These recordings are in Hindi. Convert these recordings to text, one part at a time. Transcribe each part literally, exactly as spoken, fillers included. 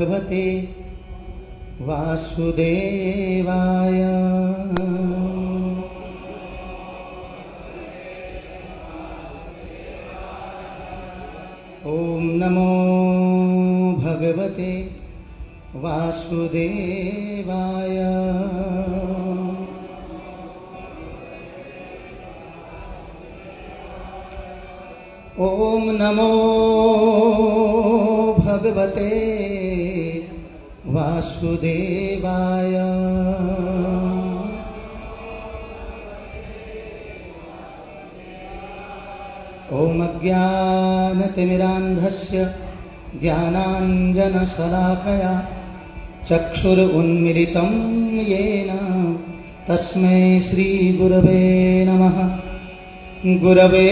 भगवते वासुदेवाय। ओम नमो भगवते वासुदेवाय। ओम नमो भगवते वासुदेवाय। ओम अज्ञानतिमिरान्धस्य ज्ञानाञ्जनशलाकया चक्षुरुन्मिलितं येन तस्मै श्रीगुरवे नमः। गुरवे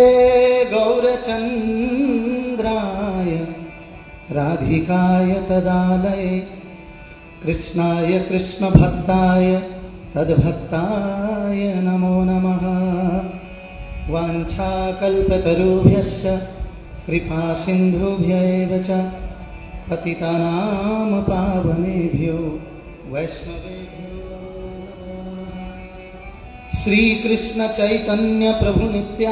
गौरचन्द्राय राधिकाय तदालये कृष्णाय कृष्णभक्ताय तद्भक्ताय नमो नमः। वाञ्छाकल्पतरुभ्यश्च कृपासिन्धुभ्यैव च पतितानां पावनेभ्यो वैष्णवेभ्यो श्रीकृष्ण चैतन्य प्रभु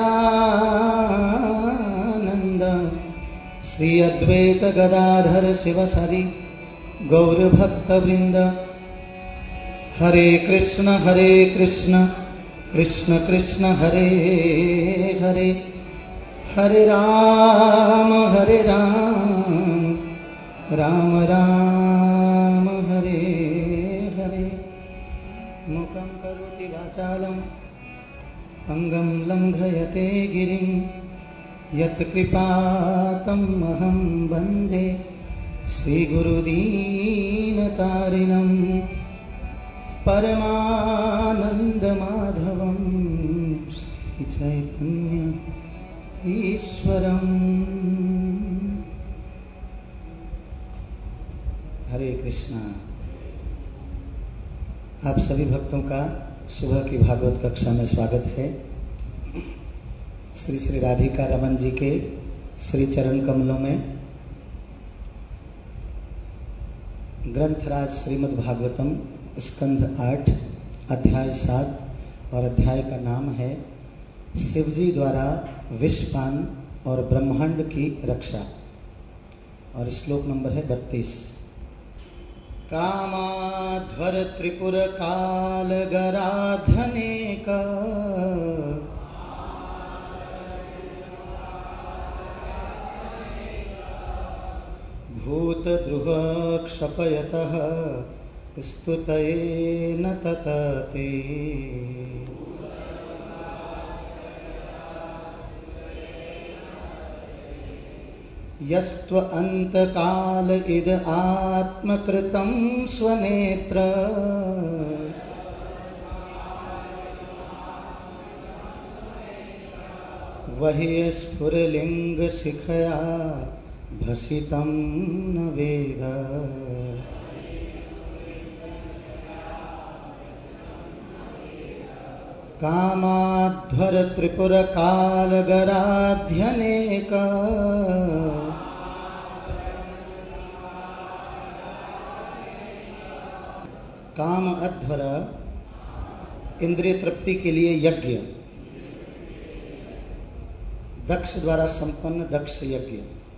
नित्यानंद श्री अद्वैत गदाधर शिवसरि गौरभक्तवृंद। हरे कृष्ण हरे कृष्ण कृष्ण कृष्ण हरे हरे हरे राम हरे राम राम राम हरे हरे। मुखं करोति वाचालं अंगं लंघयते गिरिं यत्कृपातं महं वन्दे श्रीगुरुदीनतारिणं परमानन्दमाधवं श्रीचैतन्य ईश्वरम्। हरे कृष्णा। आप सभी भक्तों का सुबह की भागवत कक्षा में स्वागत है। श्री श्री राधिका रमन जी के श्री चरण कमलों में ग्रंथराज श्रीमद् भागवतम स्कंध आठ अध्याय सात और अध्याय का नाम है शिवजी द्वारा विषपान और ब्रह्मांड की रक्षा और श्लोक नंबर है बत्तीस। कामाध्वर त्रिपुर कालगराध्यनेक भूतद्रुह क्षपयतः स्तुतये न ततते। यस्त्व अंतकाल इद आत्मकृतं स्वनेत्र वही स्फुरलिंग शिखया भसितं न वेद। कामाध्वर त्रिपुर कालगराध्यनेक काम अध्वर इंद्रिय तृप्ति के लिए यज्ञ, दक्ष द्वारा संपन्न दक्ष यज्ञ।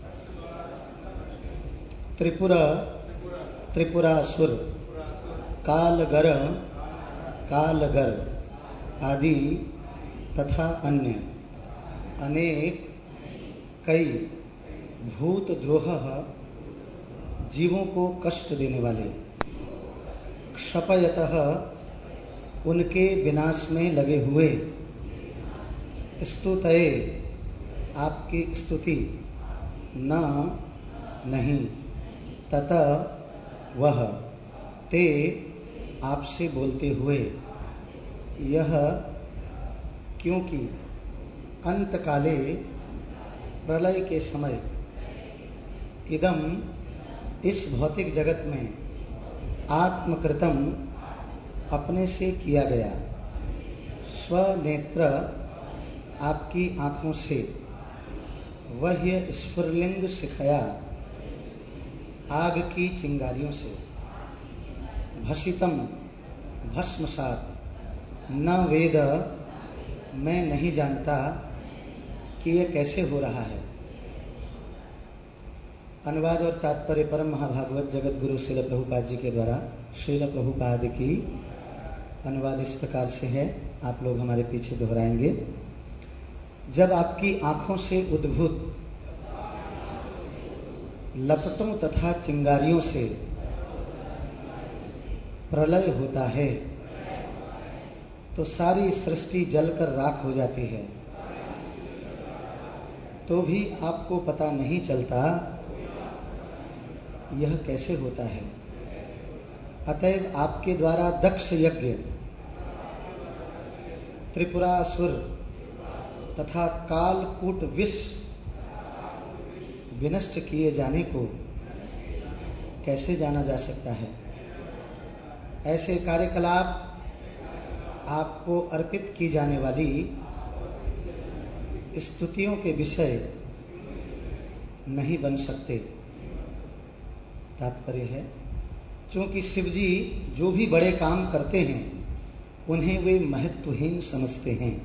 त्रिपुरा त्रिपुरासुर, कालगर कालगर आदि तथा अन्य अनेक कई भूतद्रोह जीवों को कष्ट देने वाले क्षपयतः उनके विनाश में लगे हुए स्तुतये आपकी स्तुति न नहीं तत वह ते आपसे बोलते हुए यह क्योंकि अंतकाले प्रलय के समय इदम इस भौतिक जगत में आत्मकृतम अपने से किया गया स्वनेत्र आपकी आँखों से वह स्फुरलिंग शिखया आग की चिंगारियों से, भसितम भस्मसात, न वेद मैं नहीं जानता कि ये कैसे हो रहा है। अनुवाद और तात्पर्य परम महाभागवत जगत गुरु श्रील प्रभुपाद जी के द्वारा श्रील प्रभुपाद की अनुवाद इस प्रकार से है, आप लोग हमारे पीछे दोहराएंगे। जब आपकी आंखों से उद्भूत लपटों तथा चिंगारियों से प्रलय होता है तो सारी सृष्टि जलकर राख हो जाती है, तो भी आपको पता नहीं चलता यह कैसे होता है। अतएव आपके द्वारा दक्ष यज्ञ, त्रिपुरासुर तथा कालकूट विष विनष्ट किए जाने को कैसे जाना जा सकता है। ऐसे कार्यकलाप आपको अर्पित की जाने वाली स्तुतियों के विषय नहीं बन सकते। तात्पर्य है, क्योंकि शिवजी जो भी बड़े काम करते हैं उन्हें वे महत्वहीन समझते हैं।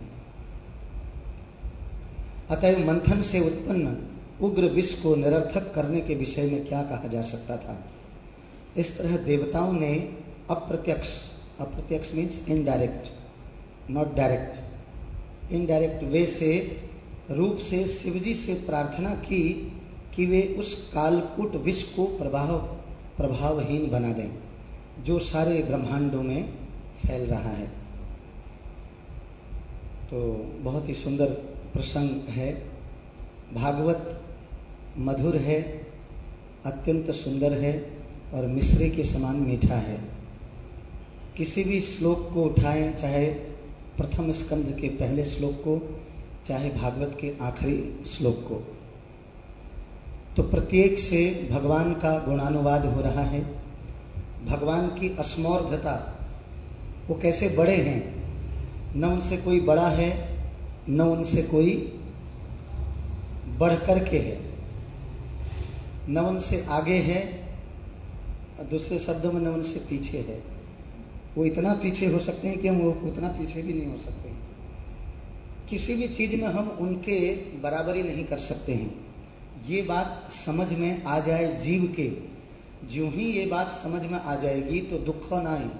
अतएव मंथन से उत्पन्न उग्र विष को निरर्थक करने के विषय में क्या कहा जा सकता था। इस तरह देवताओं ने अप्रत्यक्ष, अप्रत्यक्ष means indirect, not direct, indirect way से रूप से शिवजी से प्रार्थना की कि वे उस कालकूट विष को प्रभाव प्रभावहीन बना दें जो सारे ब्रह्मांडों में फैल रहा है। तो बहुत ही सुंदर प्रसंग है। भागवत मधुर है, अत्यंत सुंदर है और मिश्री के समान मीठा है। किसी भी श्लोक को उठाएं, चाहे प्रथम स्कंध के पहले श्लोक को, चाहे भागवत के आखिरी श्लोक को, तो प्रत्येक से भगवान का गुणानुवाद हो रहा है। भगवान की असमर्थता, वो कैसे बड़े हैं, न उनसे कोई बड़ा है न उनसे कोई बढ़ कर के है, न उनसे आगे है, दूसरे शब्दों में न उनसे पीछे है। वो इतना पीछे हो सकते हैं कि हम वो उतना पीछे भी नहीं हो सकते। किसी भी चीज में हम उनके बराबरी नहीं कर सकते हैं। ये बात समझ में आ जाए जीव के, जो ही ये बात समझ में आ जाएगी तो दुख नाई।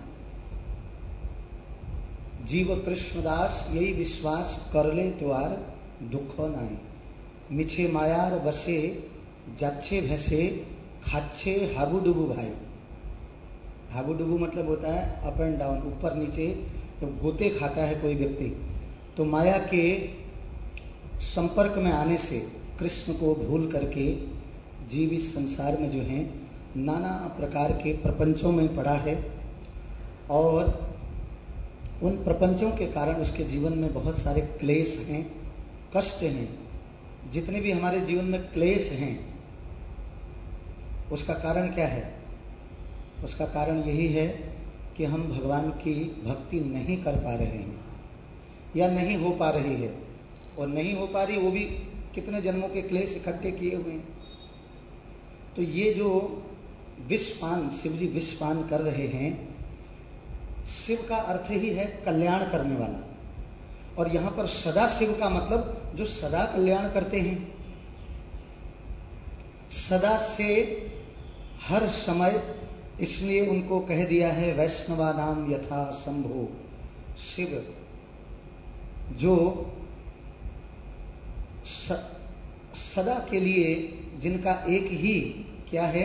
जीव कृष्णदास यही विश्वास कर ले त्वार दुख नाई। मिछे मायार बसे जाच्छे भैसे खाच्छे हाबुडुबु भाई। हाबुडुबु मतलब होता है अप एंड डाउन, ऊपर नीचे। जब गोते खाता है कोई व्यक्ति तो माया के संपर्क में आने से कृष्ण को भूल करके जीव इस संसार में जो है नाना प्रकार के प्रपंचों में पड़ा है और उन प्रपंचों के कारण उसके जीवन में बहुत सारे क्लेश हैं, कष्ट हैं। जितने भी हमारे जीवन में क्लेश हैं उसका कारण क्या है? उसका कारण यही है कि हम भगवान की भक्ति नहीं कर पा रहे हैं या नहीं हो पा रही है, और नहीं हो पा रही वो भी कितने जन्मों के क्लेश इकट्ठे किए हुए हैं। तो ये जो विषपान, शिवजी विषपान कर रहे हैं, शिव का अर्थ ही है कल्याण करने वाला, और यहां पर सदा शिव का मतलब जो सदा कल्याण करते हैं, सदा से हर समय। इसलिए उनको कह दिया है वैष्णवा नाम यथा शंभो। शिव जो स, सदा के लिए, जिनका एक ही क्या है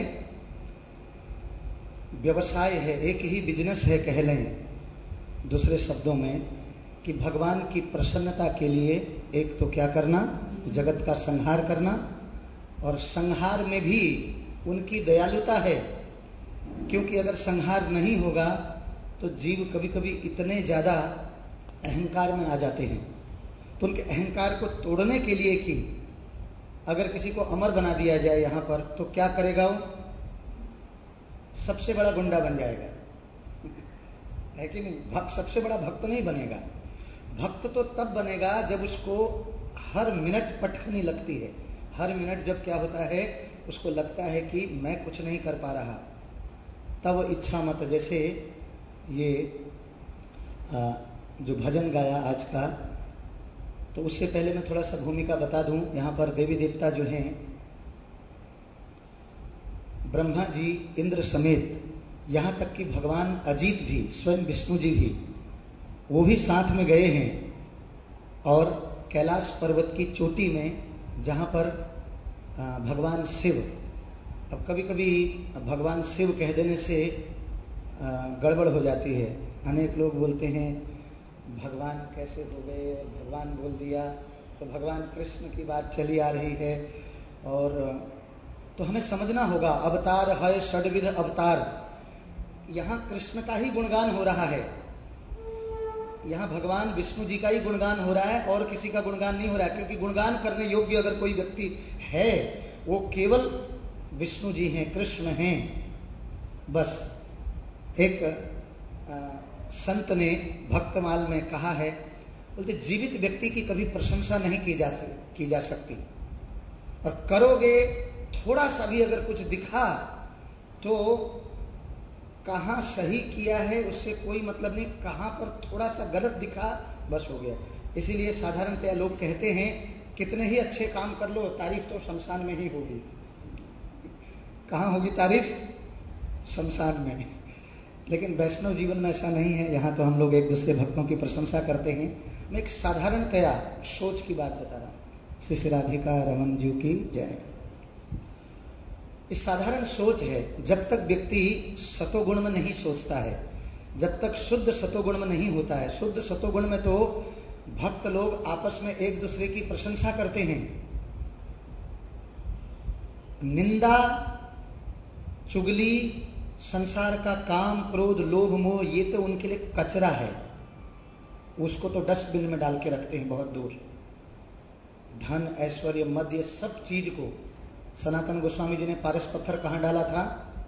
व्यवसाय है, एक ही बिजनेस है कह लें दूसरे शब्दों में, कि भगवान की प्रसन्नता के लिए एक तो क्या करना, जगत का संहार करना, और संहार में भी उनकी दयालुता है। क्योंकि अगर संहार नहीं होगा तो जीव कभी कभी इतने ज्यादा अहंकार में आ जाते हैं, तो उनके अहंकार को तोड़ने के लिए कि अगर किसी को अमर बना दिया जाए यहां पर, तो क्या करेगा वो? सबसे बड़ा गुंडा बन जाएगा है कि नहीं? भक्त सबसे बड़ा भक्त नहीं बनेगा। भक्त तो तब बनेगा जब उसको हर मिनट पटखनी लगती है। हर मिनट जब क्या होता है उसको लगता है कि मैं कुछ नहीं कर पा रहा, तब इच्छा मत, जैसे ये आ, जो भजन गाया आज का, तो उससे पहले मैं थोड़ा सा भूमिका बता दूं। यहाँ पर देवी देवता जो हैं, ब्रह्मा जी, इंद्र समेत, यहाँ तक कि भगवान अजीत भी, स्वयं विष्णु जी भी, वो भी साथ में गए हैं। और कैलाश पर्वत की चोटी में जहाँ पर भगवान शिव, अब कभी कभी भगवान शिव कह देने से गड़बड़ हो जाती है। अनेक लोग बोलते हैं भगवान कैसे हो गए, और भगवान बोल दिया, तो भगवान कृष्ण की बात चली आ रही है। और तो हमें समझना होगा, अवतार है षड्विध अवतार, यहाँ कृष्ण का ही गुणगान हो रहा है, यहाँ भगवान विष्णु जी का ही गुणगान हो रहा है, और किसी का गुणगान नहीं हो रहा है। क्योंकि गुणगान करने योग्य अगर कोई व्यक्ति है, वो केवल विष्णु जी हैं, कृष्ण हैं, बस। एक आ, संत ने भक्तमाल में कहा है, बोलते जीवित व्यक्ति की कभी प्रशंसा नहीं की जा की जा सकती, और करोगे थोड़ा सा भी अगर कुछ दिखा तो कहाँ सही किया है उससे कोई मतलब नहीं, कहाँ पर थोड़ा सा गलत दिखा बस हो गया। इसीलिए साधारणतया लोग कहते हैं कितने ही अच्छे काम कर लो, तारीफ तो शमशान में ही होगी। कहाँ होगी तारीफ? शमशान में। लेकिन वैष्णव जीवन में ऐसा नहीं है, यहाँ तो हम लोग एक दूसरे भक्तों की प्रशंसा करते हैं। मैं एक साधारणतया सोच की बात बता रहा हूँ। श्री श्री राधिका रमन जी की जय। इस साधारण सोच है, जब तक व्यक्ति सतोगुण में नहीं सोचता है, जब तक शुद्ध सतोगुण में नहीं होता है। शुद्ध सतोगुण में तो भक्त लोग आपस में एक दूसरे की प्रशंसा करते हैं। निंदा, चुगली, संसार का काम, क्रोध, लोभ, मोह, ये तो उनके लिए कचरा है, उसको तो डस्टबिन में डाल के रखते हैं बहुत दूर। धन, ऐश्वर्य, मध्य, सब चीज को सनातन गोस्वामी जी ने पारस पत्थर कहाँ डाला था?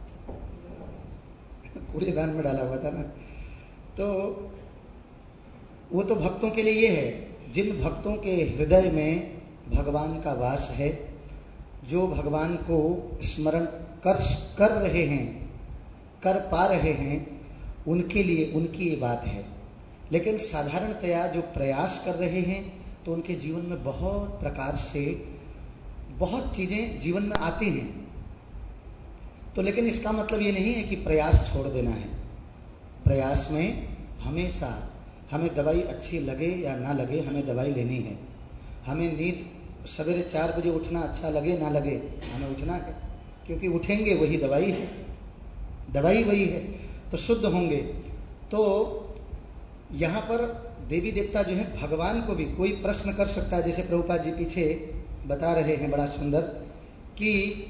कूड़ेदान में डाला हुआ था ना। तो वो तो भक्तों के लिए ये है, जिन भक्तों के हृदय में भगवान का वास है, जो भगवान को स्मरण कर कर रहे हैं, कर पा रहे हैं, उनके लिए उनकी ये बात है। लेकिन साधारणतया जो प्रयास कर रहे हैं, तो उनके जीवन में बहुत प्रकार से बहुत चीजें जीवन में आती हैं। तो लेकिन इसका मतलब ये नहीं है कि प्रयास छोड़ देना है। प्रयास में हमेशा हमें दवाई अच्छी लगे या ना लगे, हमें दवाई लेनी है। हमें नींद सवेरे चार बजे उठना अच्छा लगे ना लगे, हमें उठना है, क्योंकि उठेंगे वही दवाई है, दवाई वही है, तो शुद्ध होंगे। तो यहाँ पर देवी देवता जो है, भगवान को भी कोई प्रश्न कर सकता है। जैसे प्रभुपाद जी पीछे बता रहे हैं बड़ा सुंदर, कि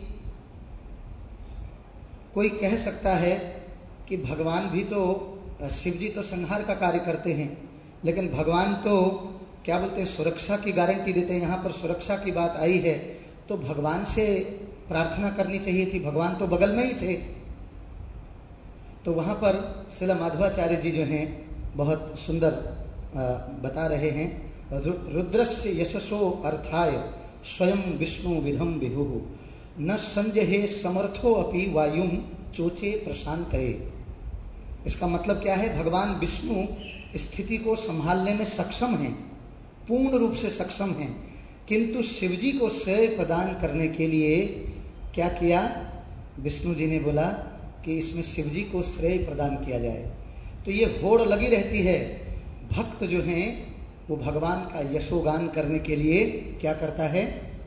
कोई कह सकता है कि भगवान भी तो, शिव जी तो संहार का कार्य करते हैं, लेकिन भगवान तो क्या बोलते हैं, सुरक्षा की गारंटी देते हैं। यहाँ पर सुरक्षा की बात आई है तो भगवान से प्रार्थना करनी चाहिए थी, भगवान तो बगल में ही थे। तो वहाँ पर श्रील माधवाचार्य जी जो हैं बहुत सुंदर बता रहे हैं, रुद्रस्य यशसो अर्थाय स्वयं विष्णु विधम विभु न संजहे समर्थो अपि वायुं चोचे प्रशांतये। इसका मतलब क्या है? भगवान विष्णु स्थिति को संभालने में सक्षम हैं, पूर्ण रूप से सक्षम हैं, किंतु शिवजी को श्रेय प्रदान करने के लिए क्या किया? विष्णु जी ने बोला कि इसमें शिवजी को श्रेय प्रदान किया जाए। तो ये होड़ लगी रहती है। भक्त जो हैं वो भगवान का यशोगान करने के लिए क्या करता है?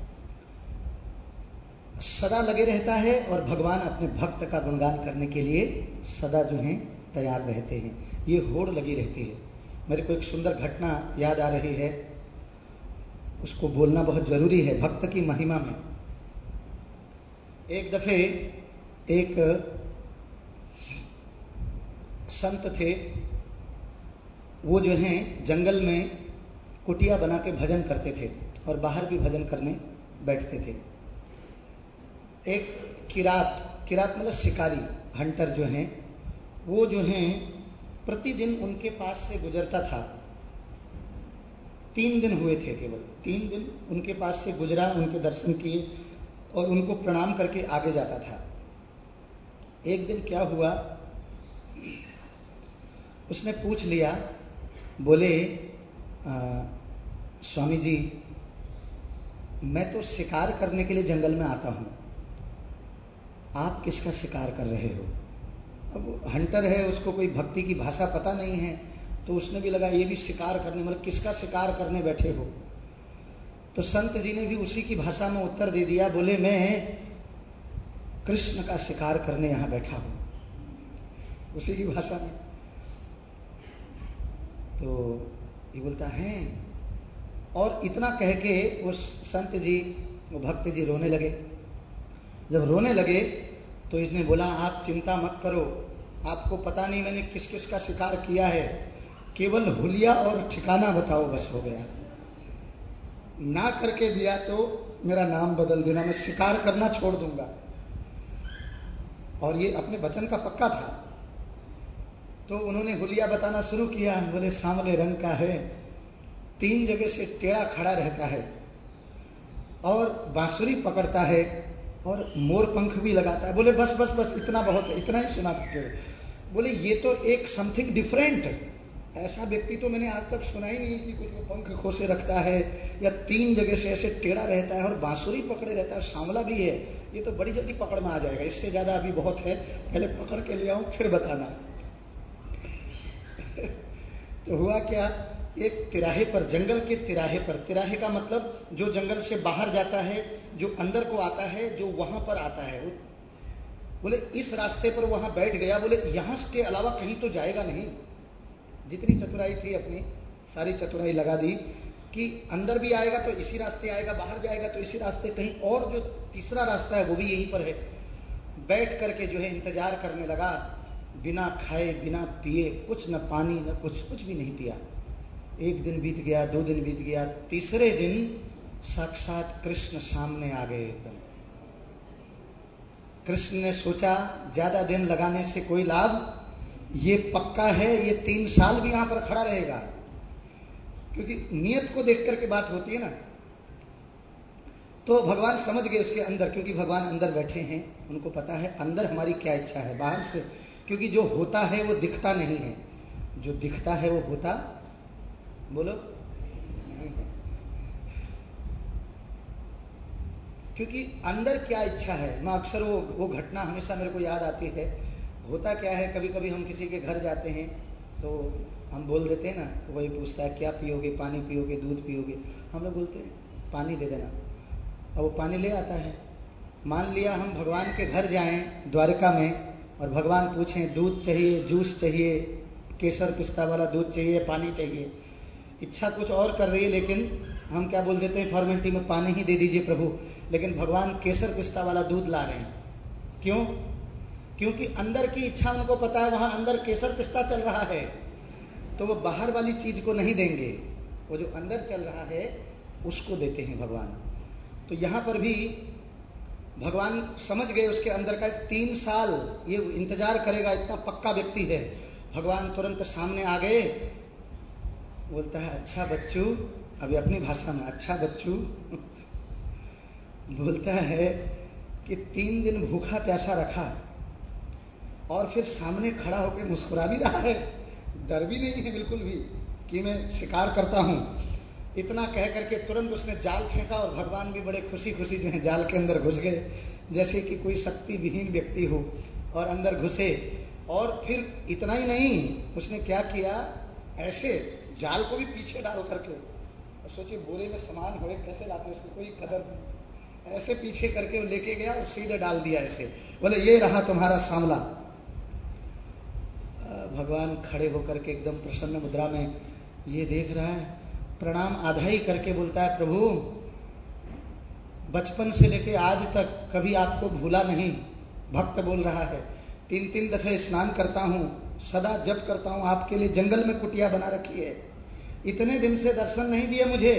सदा लगे रहता है, और भगवान अपने भक्त का गुणगान करने के लिए सदा जो हैं तैयार रहते हैं। ये होड़ लगी रहती है। मेरे को एक सुंदर घटना याद आ रही है, उसको बोलना बहुत जरूरी है भक्त की महिमा में। एक दफे एक संत थे, वो जो हैं जंगल में कुटिया बना के भजन करते थे, और बाहर भी भजन करने बैठते थे। एक किरात, किरात मतलब शिकारी, हंटर जो हैं, वो जो हैं प्रतिदिन उनके पास से गुजरता था। तीन दिन हुए थे, केवल तीन दिन उनके पास से गुजरा, उनके दर्शन किए, और उनको प्रणाम करके आगे जाता था। एक दिन क्या हुआ, उसने पूछ लिया, बोले आ, स्वामी जी मैं तो शिकार करने के लिए जंगल में आता हूं, आप किसका शिकार कर रहे हो? अब हंटर है, उसको कोई भक्ति की भाषा पता नहीं है, तो उसने भी लगा ये भी शिकार करने, मतलब किसका शिकार करने बैठे हो? तो संत जी ने भी उसी की भाषा में उत्तर दे दिया, बोले मैं कृष्ण का शिकार करने यहां बैठा हूं, उसी की भाषा में। तो ये बोलता है, और इतना कह के उस संत जी, वो भक्त जी रोने लगे। जब रोने लगे तो इसने बोला, आप चिंता मत करो, आपको पता नहीं मैंने किस किस का शिकार किया है, केवल हुलिया और ठिकाना बताओ बस हो गया। ना करके दिया तो मेरा नाम बदल देना, मैं शिकार करना छोड़ दूंगा। और ये अपने वचन का पक्का था। तो उन्होंने हुलिया बताना शुरू किया। बोले सांवले रंग का है, तीन जगह से टेढ़ा खड़ा रहता है और बांसुरी पकड़ता है और मोर पंख भी लगाता है। बोले बस बस बस इतना बहुत है, इतना ही सुना सकते हो। बोले ये तो एक समथिंग डिफरेंट, ऐसा व्यक्ति तो मैंने आज तक सुना ही नहीं कि कुछ वो पंख खोसे रखता है या तीन जगह से ऐसे टेढ़ा रहता है और बांसुरी पकड़े रहता है, सांवला भी है। ये तो बड़ी जल्दी पकड़ में आ जाएगा, इससे ज्यादा अभी बहुत है, पहले पकड़ के ले आऊं फिर बताना। तो हुआ क्या, एक तिराहे पर, जंगल के तिराहे पर, तिराहे का मतलब जो जंगल से बाहर जाता है, जो अंदर को आता है, जो वहां पर आता है। वो बोले इस रास्ते पर वहां बैठ गया। बोले यहां के अलावा कहीं तो जाएगा नहीं। जितनी चतुराई थी अपनी सारी चतुराई लगा दी कि अंदर भी आएगा तो इसी रास्ते आएगा, बाहर जाएगा तो इसी रास्ते, कहीं और जो तीसरा रास्ता है वो भी यहीं पर है। बैठ करके जो है इंतजार करने लगा, बिना खाए बिना पिए, कुछ न पानी न कुछ, कुछ भी नहीं पिया। एक दिन बीत गया, दो दिन बीत गया, तीसरे दिन साक्षात कृष्ण सामने आ गए एकदम। कृष्ण ने सोचा ज्यादा दिन लगाने से कोई लाभ, ये पक्का है ये तीन साल भी यहां पर खड़ा रहेगा, क्योंकि नियत को देख करके बात होती है ना। तो भगवान समझ गए उसके अंदर, क्योंकि भगवान अंदर बैठे हैं, उनको पता है अंदर हमारी क्या इच्छा है। बाहर से, क्योंकि जो होता है वो दिखता नहीं है, जो दिखता है वो होता, बोलो नहीं है। क्योंकि अंदर क्या इच्छा है, मैं अक्सर वो वो घटना हमेशा मेरे को याद आती है। होता क्या है, कभी कभी हम किसी के घर जाते हैं तो हम बोल देते हैं ना, तो वही पूछता है क्या पियोगे, पानी पियोगे, दूध पियोगे? हम लोग बोलते हैं पानी दे देना, और वो पानी ले आता है। मान लिया हम भगवान के घर जाएं द्वारका में और भगवान पूछें दूध चाहिए, जूस चाहिए, केसर पिस्ता वाला दूध चाहिए, पानी चाहिए। इच्छा कुछ और कर रही है, लेकिन हम क्या बोल देते हैं फॉर्मेलिटी में, पानी ही दे दीजिए प्रभु। लेकिन भगवान केसर पिस्ता वाला दूध ला रहे हैं। क्यों? क्योंकि अंदर की इच्छा उनको पता है वहां अंदर केसर पिस्ता चल रहा है, तो वो बाहर वाली चीज को नहीं देंगे, वो जो अंदर चल रहा है उसको देते हैं भगवान। तो यहां पर भी भगवान समझ गए उसके अंदर का, तीन साल ये इंतजार करेगा, इतना पक्का व्यक्ति है। भगवान तुरंत सामने आ गए। बोलता है अच्छा बच्चू, अभी अपनी भाषा में, अच्छा बच्चू बोलता है कि तीन दिन भूखा प्यासा रखा और फिर सामने खड़ा होकर मुस्कुरा भी रहा है, डर भी नहीं है बिल्कुल भी कि मैं शिकार करता हूं। इतना कह करके तुरंत उसने जाल फेंका और भगवान भी बड़े खुशी खुशी जो है जाल के अंदर घुस गए, जैसे कि कोई शक्ति विहीन व्यक्ति हो, और अंदर घुसे। और फिर इतना ही नहीं, उसने क्या किया, ऐसे जाल को भी पीछे डाल करके, और सोचिए बोरे में सामान हो कैसे लाते, उसको कोई कदर नहीं, ऐसे पीछे करके वो लेके गया और सीधे डाल दिया ऐसे। बोले ये रहा तुम्हारा सांवला। भगवान खड़े होकर के एकदम प्रसन्न मुद्रा में ये देख रहा है, प्रणाम आधा ही करके बोलता है प्रभु बचपन से लेके आज तक कभी आपको भूला नहीं। भक्त बोल रहा है, तीन तीन दफे स्नान करता हूं, सदा जप करता हूं, आपके लिए जंगल में कुटिया बना रखी है, इतने दिन से दर्शन नहीं दिए मुझे,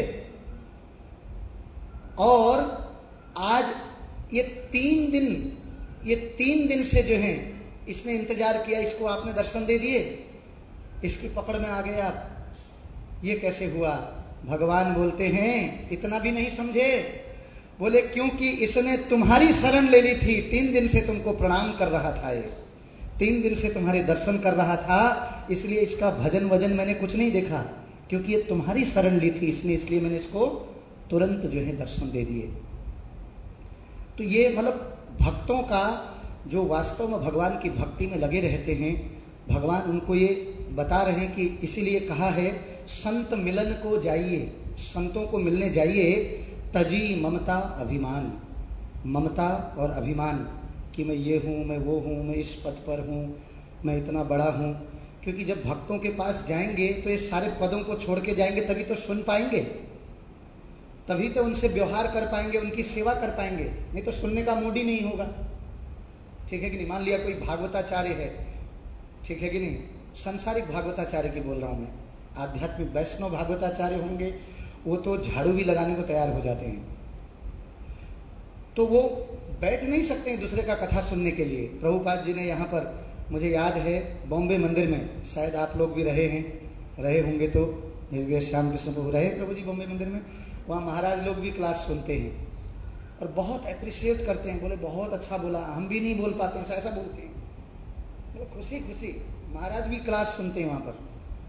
और आज ये तीन दिन ये तीन दिन से जो है इसने इंतजार किया, इसको आपने दर्शन दे दिए, इसकी पकड़ में आ गए आप, ये कैसे हुआ? भगवान बोलते हैं इतना भी नहीं समझे, बोले क्योंकि इसने तुम्हारी शरण ले ली थी, तीन दिन से तुमको प्रणाम कर रहा था, ये तीन दिन से तुम्हारे दर्शन कर रहा था, इसलिए इसका भजन वजन मैंने कुछ नहीं देखा, क्योंकि ये तुम्हारी शरण ली थी इसने, इसलिए मैंने इसको तुरंत जो है दर्शन दे दिए। तो ये मतलब भक्तों का जो वास्तव में भगवान की भक्ति में लगे रहते हैं, भगवान उनको ये बता रहे हैं कि इसीलिए कहा है संत मिलन को जाइए, संतों को मिलने जाइए, तजी ममता अभिमान, ममता और अभिमान कि मैं ये हूँ, मैं वो हूँ, मैं इस पद पर हूँ, मैं इतना बड़ा हूँ। क्योंकि जब भक्तों के पास जाएंगे तो ये सारे पदों को छोड़ के जाएंगे, तभी तो सुन पाएंगे, तभी तो उनसे व्यवहार कर पाएंगे, उनकी सेवा कर पाएंगे, नहीं तो सुनने का मूड ही नहीं होगा। ठीक है कि नहीं? मान लिया कोई भागवताचार्य है, ठीक है कि नहीं, संसारिक भागवताचार्य की बोल रहा हूं मैं, आध्यात्मिक वैष्णव भागवताचार्य होंगे, वो तो झाड़ू भी लगाने को तैयार हो जाते हैं, तो वो बैठ नहीं सकते हैं दूसरे का कथा सुनने के लिए। प्रभुपाद जी ने यहाँ पर, मुझे याद है बॉम्बे मंदिर में, शायद आप लोग भी रहे हैं, रहे होंगे तो, श्याम कृष्ण प्रभु रहे प्रभु जी बॉम्बे मंदिर में, वहाँ महाराज लोग भी क्लास सुनते हैं और बहुत अप्रिशिएट करते हैं, बोले बहुत अच्छा बोला, हम भी नहीं बोल पाते हैं, ऐसा ऐसा बोलते हैं, बोले खुशी खुशी महाराज भी क्लास सुनते हैं वहां पर।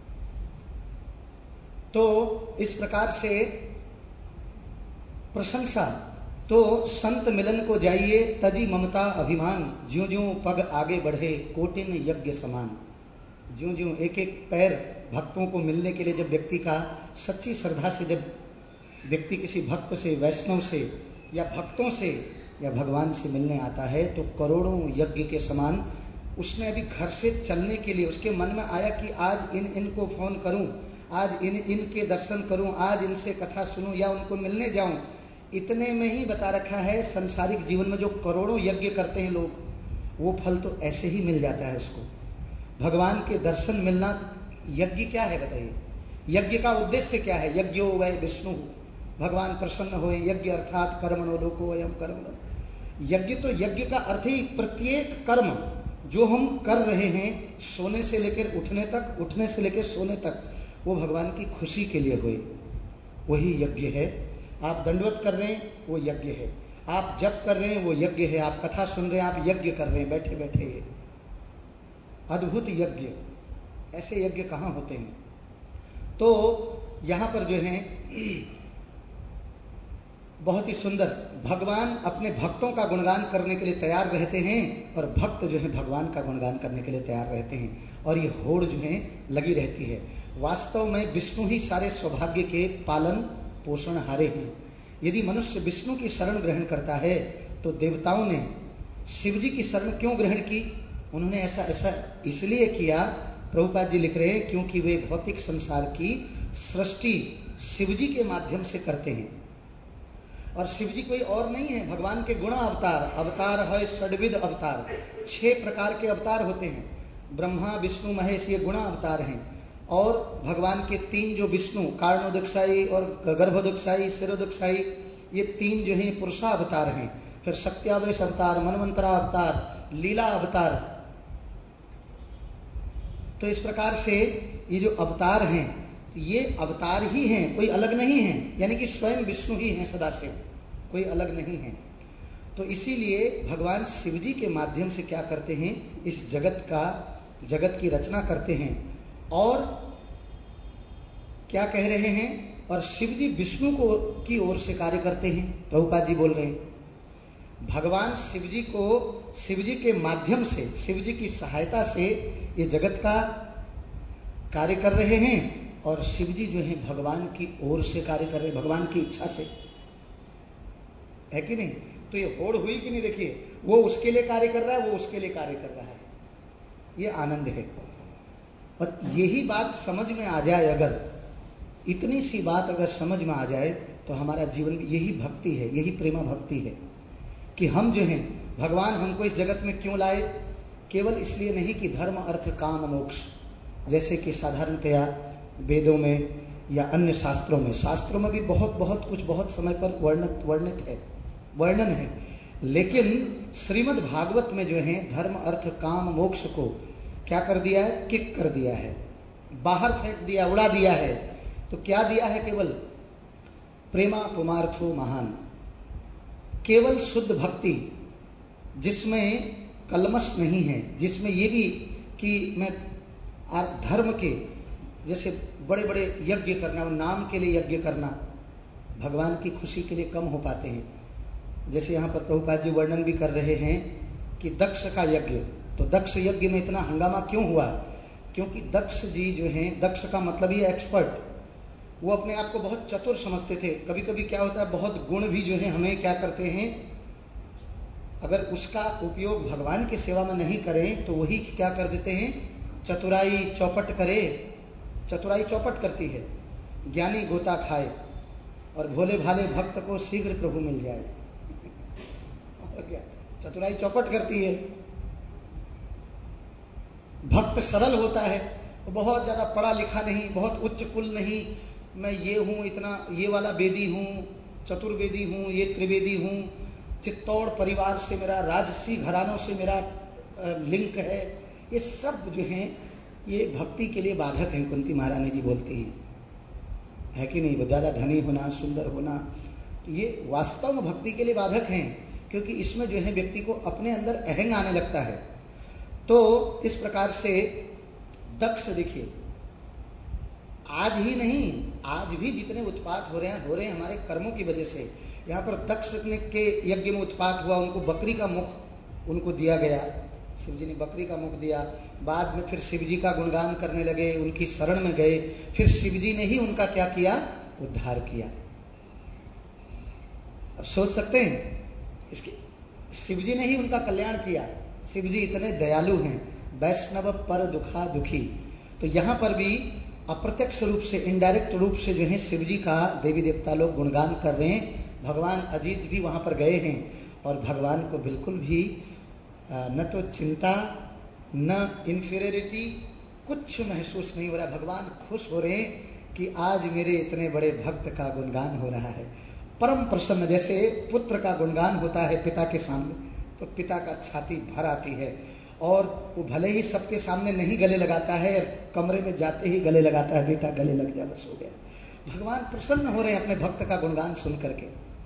तो इस प्रकार से प्रशंसा, तो संत मिलन को जाइए, तजी ममता अभिमान, ज्यों ज्यों पग आगे बढ़े कोटिन यज्ञ समान, ज्यों ज्यों एक एक पैर भक्तों को मिलने के लिए, जब व्यक्ति का सच्ची श्रद्धा से, जब व्यक्ति किसी भक्त से, वैष्णव से या भक्तों से या भगवान से मिलने आता है, तो करोड़ों यज्ञ के समान उसने अभी घर से चलने के लिए, उसके मन में आया कि आज इन इनको फोन करूं, आज इन इनके दर्शन करूं, आज इनसे कथा सुनूं या उनको मिलने जाऊं, इतने में ही बता रखा है संसारिक जीवन में जो करोड़ों यज्ञ करते हैं लोग, वो फल तो ऐसे ही मिल जाता है उसको। भगवान के दर्शन मिलना, यज्ञ क्या है बताइए? यज्ञ का उद्देश्य क्या है? यज्ञो वै विष्णु, भगवान प्रसन्न होए, यज्ञ अर्थात कर्मणो लोको अयम कर्म। यज्ञ तो यज्ञ का अर्थ ही प्रत्येक कर्म जो हम कर रहे हैं, सोने से लेकर उठने तक, उठने से लेकर सोने तक, वो भगवान की खुशी के लिए हुए, वही यज्ञ है। आप दंडवत कर रहे हैं, वो यज्ञ है, आप जप कर रहे हैं, वो यज्ञ है, आप कथा सुन रहे हैं, आप यज्ञ कर रहे हैं बैठे बैठे। ये अद्भुत यज्ञ, ऐसे यज्ञ कहाँ होते हैं? तो यहां पर जो है बहुत ही सुंदर, भगवान अपने भक्तों का गुणगान करने के लिए तैयार रहते हैं और भक्त जो है भगवान का गुणगान करने के लिए तैयार रहते हैं, और ये होड़ जो है लगी रहती है। वास्तव में विष्णु ही सारे सौभाग्य के पालन पोषण हारे हैं। यदि मनुष्य विष्णु की शरण ग्रहण करता है, तो देवताओं ने शिव जी की शरण क्यों ग्रहण की? उन्होंने ऐसा ऐसा इसलिए किया, प्रभुपाद जी लिख रहे हैं, क्योंकि वे भौतिक संसार की सृष्टि शिव जी के माध्यम से करते हैं, और शिव जी कोई और नहीं है, भगवान के गुण अवतार। अवतार है षड्विध अवतार, छह प्रकार के अवतार होते हैं, ब्रह्मा विष्णु महेश, ये गुण अवतार हैं। और भगवान के तीन जो विष्णु, कारणोदकशाई और गर्भोदकशाई, शिरोदकशाई, ये तीन जो हैं पुरुषा अवतार हैं। फिर सत्यावेश अवतार, मनवंतरा अवतार, लीला अवतार। तो इस प्रकार से ये जो अवतार हैं, ये अवतार ही हैं, कोई अलग नहीं है, यानी कि स्वयं विष्णु ही हैं सदाशिव, कोई अलग नहीं है। तो इसीलिए भगवान शिव जी के माध्यम से क्या करते हैं, इस जगत का, जगत की रचना करते हैं। और क्या कह रहे हैं? और शिव जी विष्णु को की ओर से कार्य करते हैं। प्रभुपाद जी बोल रहे हैं, भगवान शिव जी को, शिव जी के माध्यम से, शिव जी की सहायता से ये जगत का कार्य कर रहे हैं, और शिव जी जो है भगवान की ओर से कार्य कर रहे हैं, भगवान की इच्छा से, है कि नहीं? तो ये होड़ हुई कि नहीं? देखिए, वो उसके लिए कार्य कर रहा है, वो उसके लिए कार्य कर रहा है, ये आनंद है। और यही बात समझ में आ जाए, अगर इतनी सी बात अगर समझ में आ जाए, तो हमारा जीवन में यही भक्ति है, यही प्रेमा भक्ति है कि हम जो हैं, भगवान हमको इस जगत में क्यों लाए? केवल इसलिए नहीं कि धर्म अर्थ काम मोक्ष, जैसे कि साधारणतया वेदों में या अन्य शास्त्रों में, शास्त्रों में भी बहुत बहुत कुछ बहुत समय पर वर्णित वर्णित है, वर्णन है, लेकिन श्रीमद् भागवत में जो है धर्म अर्थ काम मोक्ष को क्या कर दिया है? किक कर दिया है, बाहर फेंक दिया, उड़ा दिया है। तो क्या दिया है? केवल प्रेमा पुमार्थो महान, केवल शुद्ध भक्ति जिसमें कलमश नहीं है, जिसमें ये भी कि मैं धर्म के जैसे बड़े बड़े यज्ञ करना, नाम के लिए यज्ञ करना भगवान की खुशी के लिए कम हो पाते हैं। जैसे यहाँ पर प्रभुपाद जी वर्णन भी कर रहे हैं कि दक्ष का यज्ञ, तो दक्ष यज्ञ में इतना हंगामा क्यों हुआ? क्योंकि दक्ष जी जो हैं, दक्ष का मतलब ही एक्सपर्ट, वो अपने आप को बहुत चतुर समझते थे। कभी कभी क्या होता है, बहुत गुण भी जो है हमें क्या करते हैं, अगर उसका उपयोग भगवान की सेवा में नहीं करें तो वही क्या कर देते हैं, चतुराई चौपट करे। चतुराई चौपट करती है, ज्ञानी गोता खाए और भोले भाले भक्त को शीघ्र प्रभु मिल जाए। और क्या, चतुराई चौपट करती है। भक्त सरल होता है, बहुत ज्यादा पढ़ा लिखा नहीं, बहुत उच्च कुल नहीं, मैं ये हूं, इतना ये वाला वेदी हूं, चतुर्वेदी हूं, ये त्रिवेदी हूं, चित्तौड़ परिवार से मेरा, राजसी घरानों से मेरा लिंक है। ये सब जो है ये भक्ति के लिए बाधक हैं। कुंती महारानी जी बोलती हैं, है कि नहीं? ज्यादा धनी होना, सुंदर होना, तो ये वास्तव में भक्ति के लिए बाधक हैं, क्योंकि इसमें जो है व्यक्ति को अपने अंदर अहंग आने लगता है। तो इस प्रकार से दक्ष देखिए, आज ही नहीं, आज भी जितने उत्पात हो रहे हैं हो रहे हैं हमारे कर्मों की वजह से। यहाँ पर दक्ष के यज्ञ में उत्पात हुआ, उनको बकरी का मुख उनको दिया गया, शिव जी ने बकरी का मुख दिया। बाद में फिर शिव जी का गुणगान करने लगे, उनकी शरण में गए, फिर शिव जी ने ही उनका क्या किया, उद्धार किया। अब सोच सकते हैं, इसके शिव जी ने ही उनका कल्याण किया। शिव जी इतने दयालु हैं, वैष्णव पर दुखा दुखी। तो यहाँ पर भी अप्रत्यक्ष रूप से, इनडायरेक्ट रूप से जो है शिव जी का देवी देवता लोग गुणगान कर रहे हैं। भगवान अजीत भी वहां पर गए हैं और भगवान को बिल्कुल भी न तो चिंता न इंफीरियरिटी कुछ महसूस नहीं हो रहा। भगवान खुश हो रहे हैं कि आज मेरे इतने बड़े भक्त का गुणगान हो रहा है। परम प्रसन्न, जैसे पुत्र का गुणगान होता है पिता के सामने, तो पिता का छाती भर आती है, और वो भले ही सबके सामने नहीं गले लगाता है, कमरे में जाते ही गले लगाता है, बेटा गले लग जा, बस हो गया। भगवान प्रसन्न हो रहे हैं अपने भक्त का गुणगान सुन करके।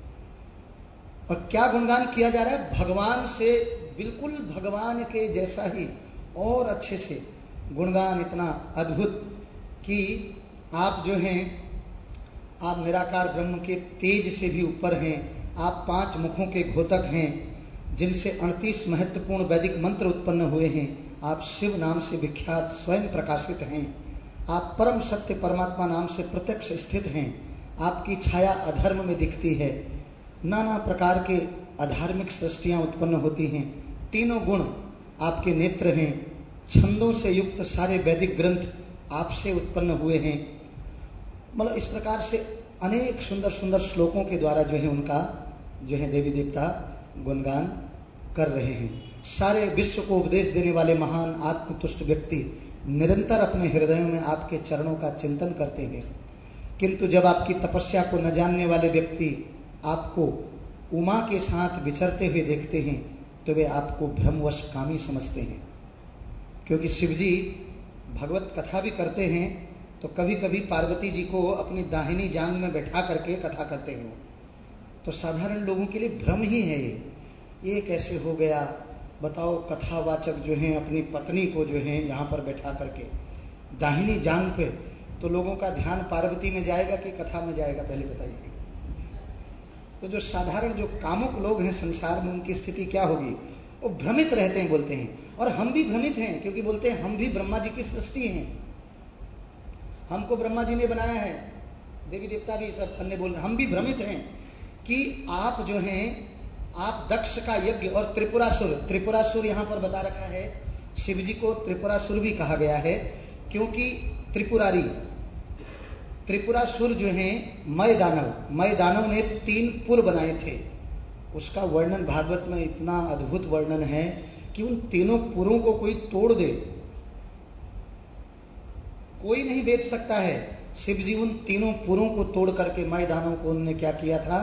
और क्या गुणगान किया जा रहा है? भगवान से बिल्कुल भगवान के जैसा ही और अच्छे से गुणगान, इतना अद्भुत कि आप जो हैं, आप निराकार ब्रह्म के तेज से भी ऊपर हैं, आप पांच मुखों के घोतक हैं, जिनसे अड़तीस महत्वपूर्ण वैदिक मंत्र उत्पन्न हुए हैं। आप शिव नाम से विख्यात स्वयं प्रकाशित हैं। आप परम सत्य परमात्मा नाम से प्रत्यक्ष स्थित हैं। आपकी छाया अधर्म में दिखती है। नाना प्रकार के अधार्मिक सृष्टियां उत्पन्न होती हैं। तीनों गुण आपके नेत्र हैं। छंदों से युक्त सारे वैदिक ग्रंथ आपसे उत्पन्न हुए हैं। मतलब इस प्रकार से अनेक सुंदर सुंदर श्लोकों के द्वारा जो है उनका जो है देवी देवता गुणगान कर रहे हैं। सारे विश्व को उपदेश देने वाले महान आत्मतुष्ट व्यक्ति निरंतर अपने हृदयों में आपके चरणों का चिंतन करते हैं। किंतु जब आपकी तपस्या को न जानने वाले व्यक्ति आपको उमा के साथ विचरते हुए देखते हैं तो वे आपको भ्रमवश कामी समझते हैं। क्योंकि शिवजी भगवत कथा भी करते हैं तो कभी कभी पार्वती जी को अपनी दाहिनी जांग में बैठा करके कथा करते हैं। तो साधारण लोगों के लिए भ्रम ही है ये ये कैसे हो गया बताओ। कथावाचक जो हैं अपनी पत्नी को जो है यहाँ पर बैठा करके दाहिनी जांग पे, तो लोगों का ध्यान पार्वती में जाएगा कि कथा में जाएगा, पहले बताइए। तो जो साधारण जो कामुक लोग हैं संसार में, उनकी स्थिति क्या होगी? वो भ्रमित रहते हैं, बोलते हैं। और हम भी भ्रमित हैं, क्योंकि बोलते हैं हम भी ब्रह्मा जी की सृष्टि हैं, हमको ब्रह्मा जी ने बनाया है, देवी देवता भी सब अन्य बोल रहे हैं। हम भी भ्रमित हैं कि आप जो हैं, आप दक्ष का यज्ञ और त्रिपुरासुर, त्रिपुरासुर यहाँ पर बता रखा है, शिव जी को त्रिपुरासुर भी कहा गया है, क्योंकि त्रिपुरारी, त्रिपुरासुर जो हैं मय दानव, मय दानव ने तीन पुर बनाए थे। उसका वर्णन भागवत में इतना अद्भुत वर्णन है कि उन तीनों पुरों को कोई तोड़ दे, कोई नहीं बेच सकता है। शिव जी उन तीनों पुरों को तोड़ करके मय दानव को उन्होंने क्या किया था?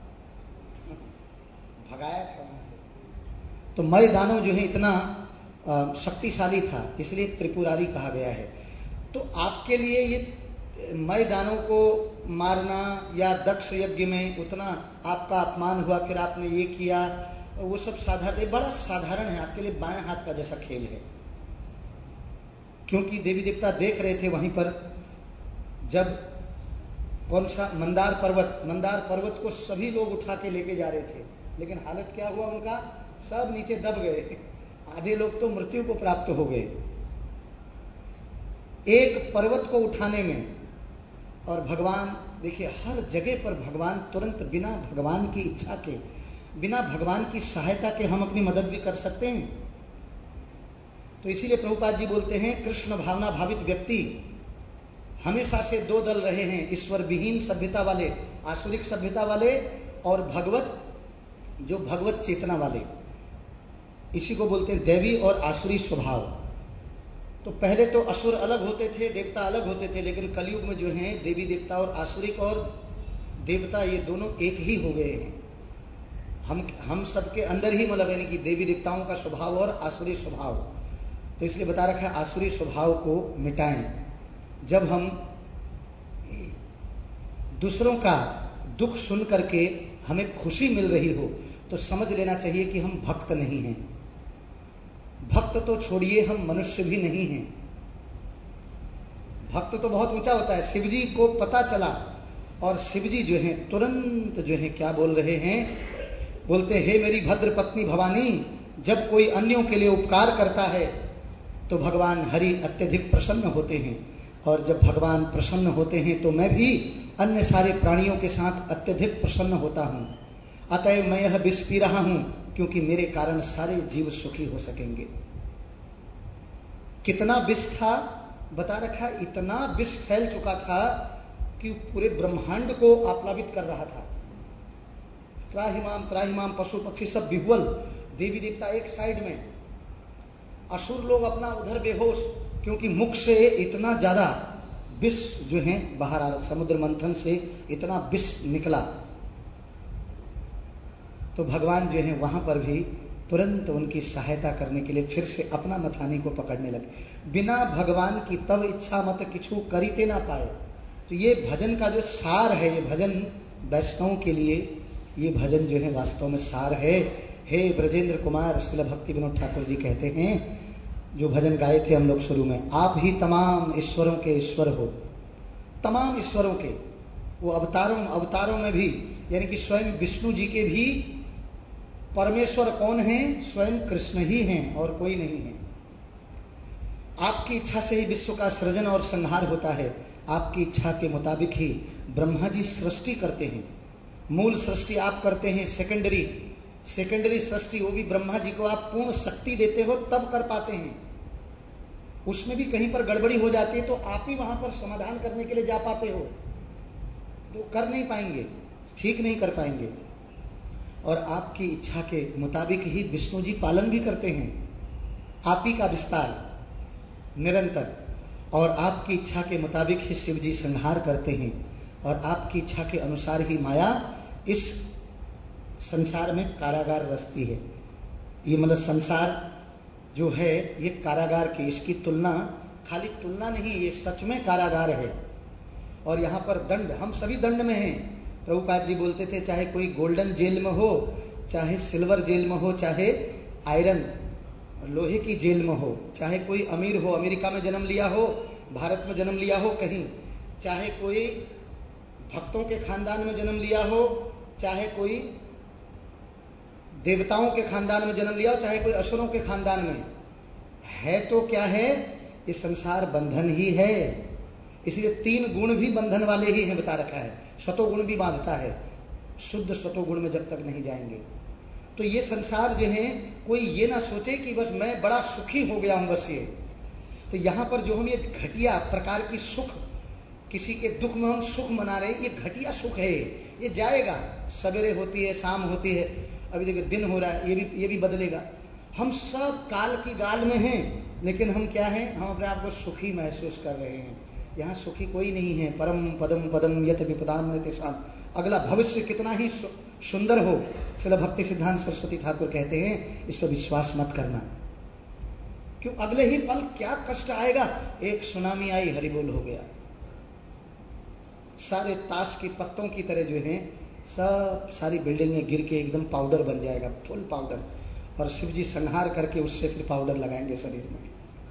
भगाया था वहां से। तो मय दानव जो है इतना शक्तिशाली था, इसलिए त्रिपुरारी कहा गया है। तो आपके लिए ये मैदानों को मारना या दक्ष यज्ञ में उतना आपका अपमान हुआ, फिर आपने ये किया, वो सब साधारण, बड़ा साधारण है, आपके लिए बाएं हाथ का जैसा खेल है। क्योंकि देवी देवता देख रहे थे वहीं पर, जब कौन सा मंदार पर्वत, मंदार पर्वत को सभी लोग उठा के लेके जा रहे थे, लेकिन हालत क्या हुआ उनका, सब नीचे दब गए, आधे लोग तो मृत्यु को प्राप्त हो गए एक पर्वत को उठाने में। और भगवान देखिए, हर जगह पर भगवान तुरंत, बिना भगवान की इच्छा के, बिना भगवान की सहायता के हम अपनी मदद भी कर सकते हैं। तो इसीलिए प्रभुपाद जी बोलते हैं, कृष्ण भावना भावित व्यक्ति हमेशा से दो दल रहे हैं, ईश्वर विहीन सभ्यता वाले, आसुरिक सभ्यता वाले, और भगवत, जो भगवत चेतना वाले। इसी को बोलते हैं दैवी और आसुरी स्वभाव। तो पहले तो असुर अलग होते थे, देवता अलग होते थे, लेकिन कलयुग में जो है देवी देवता और आसुरिक और देवता ये दोनों एक ही हो गए हैं। हम हम सबके अंदर ही मतलब यानी कि देवी देवताओं का स्वभाव और आसुरी स्वभाव। तो इसलिए बता रखा है आसुरी स्वभाव को मिटाएं। जब हम दूसरों का दुख सुन करके हमें खुशी मिल रही हो तो समझ लेना चाहिए कि हम भक्त नहीं हैं। भक्त तो छोड़िए, हम मनुष्य भी नहीं हैं। भक्त तो बहुत ऊंचा होता है। शिवजी को पता चला और शिवजी जो है तुरंत जो है क्या बोल रहे हैं, बोलते हे मेरी भद्र पत्नी भवानी, जब कोई अन्यों के लिए उपकार करता है तो भगवान हरि अत्यधिक प्रसन्न होते हैं, और जब भगवान प्रसन्न होते हैं तो मैं भी अन्य सारे प्राणियों के साथ अत्यधिक प्रसन्न होता हूं। अतएव मैं यह विष पी रहा हूं क्योंकि मेरे कारण सारे जीव सुखी हो सकेंगे। कितना विष था बता रखा, इतना विष फैल चुका था कि पूरे ब्रह्मांड को आप्लावित कर रहा था। त्राहिमाम त्राहिमाम, पशु पक्षी सब विह्वल, देवी देवता एक साइड में, असुर लोग अपना उधर बेहोश, क्योंकि मुख से इतना ज्यादा विष जो है बाहर आ रहा, समुद्र मंथन से इतना विष निकला। तो भगवान जो है वहां पर भी तुरंत उनकी सहायता करने के लिए फिर से अपना मथानी को पकड़ने लगे। बिना भगवान की तब इच्छा मत किछु करीते ना पाए। तो ये भजन का जो सार है, ये भजन वैष्णव के लिए ये भजन जो है वास्तव में सार है। हे ब्रजेंद्र कुमार, श्रील भक्ति विनोद ठाकुर जी कहते हैं, जो भजन गाए थे हम लोग शुरू में, आप ही तमाम ईश्वरों के ईश्वर हो। तमाम ईश्वरों के, वो अवतारों अवतारों में भी, यानी कि स्वयं विष्णु जी के भी परमेश्वर कौन है? स्वयं कृष्ण ही हैं और कोई नहीं है। आपकी इच्छा से ही विश्व का सृजन और संहार होता है। आपकी इच्छा के मुताबिक ही ब्रह्मा जी सृष्टि करते हैं। मूल सृष्टि आप करते हैं, सेकेंडरी सेकेंडरी सृष्टि वो भी ब्रह्मा जी को आप पूर्ण शक्ति देते हो तब कर पाते हैं। उसमें भी कहीं पर गड़बड़ी हो जाती है तो आप ही वहां पर समाधान करने के लिए जा पाते हो, तो कर नहीं पाएंगे, ठीक नहीं कर पाएंगे। और आपकी इच्छा के मुताबिक ही विष्णु जी पालन भी करते हैं, आप ही का विस्तार निरंतर, और आपकी इच्छा के मुताबिक ही शिव जी संहार करते हैं, और आपकी इच्छा के अनुसार ही माया इस संसार में कारागार रचती है। ये मतलब संसार जो है ये कारागार की, इसकी तुलना खाली तुलना नहीं, ये सच में कारागार है। और यहाँ पर दंड, हम सभी दंड में हैं। प्रभुपाद जी बोलते थे, चाहे कोई गोल्डन जेल में हो, चाहे सिल्वर जेल में हो, चाहे आयरन लोहे की जेल में हो, चाहे कोई अमीर हो, अमेरिका में जन्म लिया हो, भारत में जन्म लिया हो कहीं, चाहे कोई भक्तों के खानदान में जन्म लिया हो, चाहे कोई देवताओं के खानदान में जन्म लिया हो, चाहे कोई असुरों के खानदान में है, तो क्या है? ये संसार बंधन ही है। इसलिए तीन गुण भी बंधन वाले ही हैं, बता रखा है। सतोगुण भी बांधता है, शुद्ध सतोगुण में जब तक नहीं जाएंगे। तो ये संसार जो है, कोई ये ना सोचे कि बस मैं बड़ा सुखी हो गया हूं बस ये। तो यहां पर जो हम ये घटिया प्रकार की सुख, किसी के दुख में हम सुख मना रहे हैं, ये घटिया सुख है, ये जाएगा। सवेरे होती है, शाम होती है, अभी देखो दिन हो रहा है, ये भी ये भी बदलेगा। हम सब काल की गाल में हैं, लेकिन हम क्या हैं? हम अपने आप को सुखी महसूस कर रहे हैं। यहाँ सुखी कोई नहीं है। परम पदम पदम यत विपदाम नितिशाम। अगला भविष्य कितना ही सुंदर हो, श्रील भक्ति सिद्धांत सरस्वती ठाकुर कहते हैं, इस पर विश्वास मत करना। क्यों? अगले ही पल क्या कष्ट आएगा। एक सुनामी आई, हरिबोल हो गया। सारे ताश के पत्तों की तरह जो हैं सब सारी बिल्डिंगें गिर के एकदम पाउडर बन जाएगा, फुल पाउडर, और शिव जी संहार करके उससे फिर पाउडर लगाएंगे शरीर में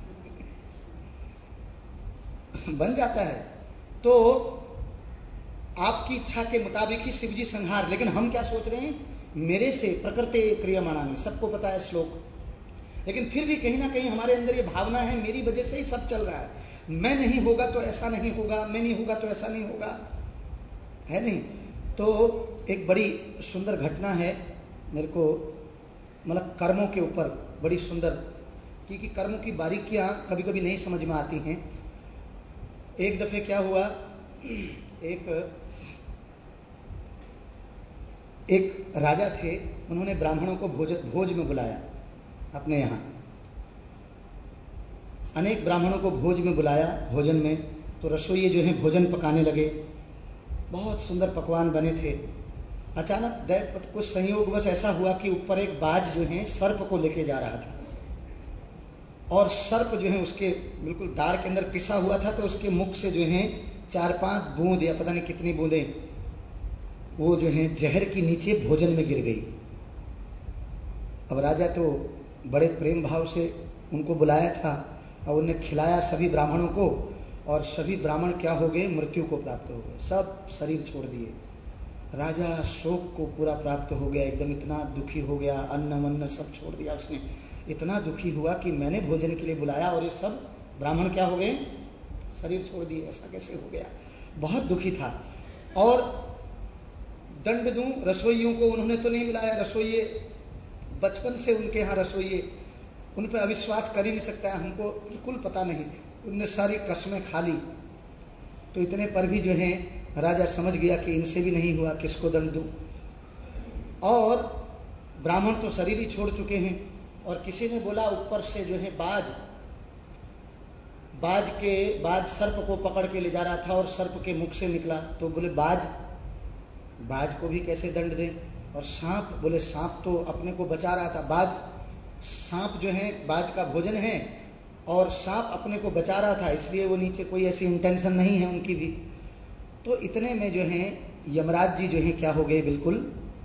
बन जाता है। तो आपकी इच्छा के मुताबिक ही शिव जी संहार, लेकिन हम क्या सोच रहे हैं, मेरे से प्रकृति क्रियमाणानि, सबको पता है श्लोक, लेकिन फिर भी कहीं ना कहीं हमारे अंदर ये भावना है मेरी वजह से ही सब चल रहा है, मैं नहीं होगा तो ऐसा नहीं होगा, मैं नहीं होगा तो ऐसा नहीं होगा, है नहीं। तो एक बड़ी सुंदर घटना है मेरे को, मतलब कर्मों के ऊपर बड़ी सुंदर, क्योंकि कर्मों की बारीकियां कभी कभी नहीं समझ में आती हैं। एक दफे क्या हुआ, एक एक राजा थे, उन्होंने ब्राह्मणों को भोज भोज में बुलाया अपने यहाँ, अनेक ब्राह्मणों को भोज में बुलाया। भोजन में तो रसोइये जो हैं भोजन पकाने लगे, बहुत सुंदर पकवान बने थे। अचानक दैव कुछ संयोग बस ऐसा हुआ कि ऊपर एक बाज जो है सर्प को लेके जा रहा था, और सर्प जो है उसके बिल्कुल दाढ़ के अंदर पिसा हुआ था, तो उसके मुख से जो है चार पांच बूंद या पता नहीं कितनी बूंदें वो जो है जहर की नीचे भोजन में गिर गई। अब राजा तो बड़े प्रेम भाव से उनको बुलाया था और उन्हें खिलाया सभी ब्राह्मणों को, और सभी ब्राह्मण क्या हो गए, मृत्यु को प्राप्त हो गए, सब शरीर छोड़ दिए। राजा शोक को पूरा प्राप्त हो गया, एकदम इतना दुखी हो गया, अन्न वन्न सब छोड़ दिया उसने, इतना दुखी हुआ कि मैंने भोजन के लिए बुलाया और ये सब ब्राह्मण क्या हो गए, शरीर छोड़ दिए, ऐसा कैसे हो गया, बहुत दुखी था। और दंड दूं रसोइयों को, उन्होंने तो नहीं मिलाया, रसोइये बचपन से उनके यहाँ रसोइये, उन पर अविश्वास कर ही नहीं सकता है, हमको बिल्कुल पता नहीं, उनने सारी कसमें खा ली। तो इतने पर भी जो है राजा समझ गया कि इनसे भी नहीं हुआ, किसको दंड दूं। और ब्राह्मण तो शरीर ही छोड़ चुके हैं, और किसी ने बोला ऊपर से जो है बाज बाज के बाज सर्प को पकड़ के ले जा रहा था और सर्प के मुख से निकला, तो बोले बाज बाज को भी कैसे दंड दें, और सांप, बोले सांप तो अपने को बचा रहा था, बाज सांप जो है बाज का भोजन है और सांप अपने को बचा रहा था, इसलिए वो नीचे, कोई ऐसी इंटेंशन नहीं है उनकी भी। तो इतने में जो है यमराज जी जो है क्या हो गए, बिल्कुल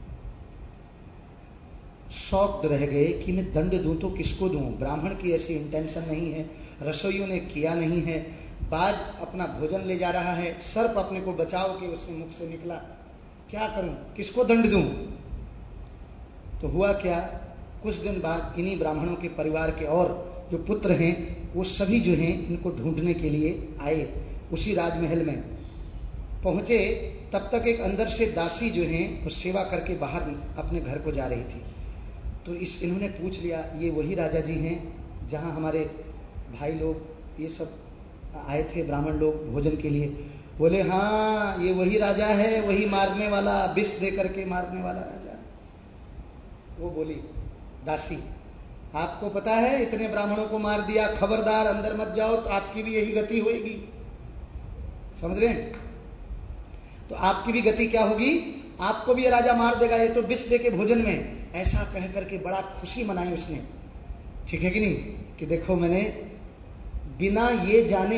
शॉक्ड रह गए कि मैं दंड दूं तो किसको दूं, ब्राह्मण की ऐसी इंटेंशन नहीं है, रसोइयों ने किया नहीं है, बाज अपना भोजन ले जा रहा है, सर्प अपने को बचाओ के उसके मुख से निकला, क्या करूं, किसको दंड दूं। तो हुआ क्या, कुछ दिन बाद इन्हीं ब्राह्मणों के परिवार के और जो पुत्र हैं वो सभी जो हैं इनको ढूंढने के लिए आए, उसी राजमहल में पहुंचे। तब तक एक अंदर से दासी जो हैं वो सेवा करके बाहर अपने घर को जा रही थी। तो इस इन्होंने पूछ लिया, ये वही राजा जी हैं जहां हमारे भाई लोग ये सब आए थे, ब्राह्मण लोग भोजन के लिए। बोले हाँ, ये वही राजा है, वही मारने वाला, विष दे करके मारने वाला राजा। वो बोली दासी, आपको पता है इतने ब्राह्मणों को मार दिया, खबरदार अंदर मत जाओ, तो आपकी भी यही गति होगी। समझ रहे हैं, तो आपकी भी गति क्या होगी, आपको भी ये राजा मार देगा, ये तो विष दे के भोजन में। ऐसा कह करके बड़ा खुशी मनाई उसने, ठीक है कि नहीं, कि देखो मैंने बिना ये जाने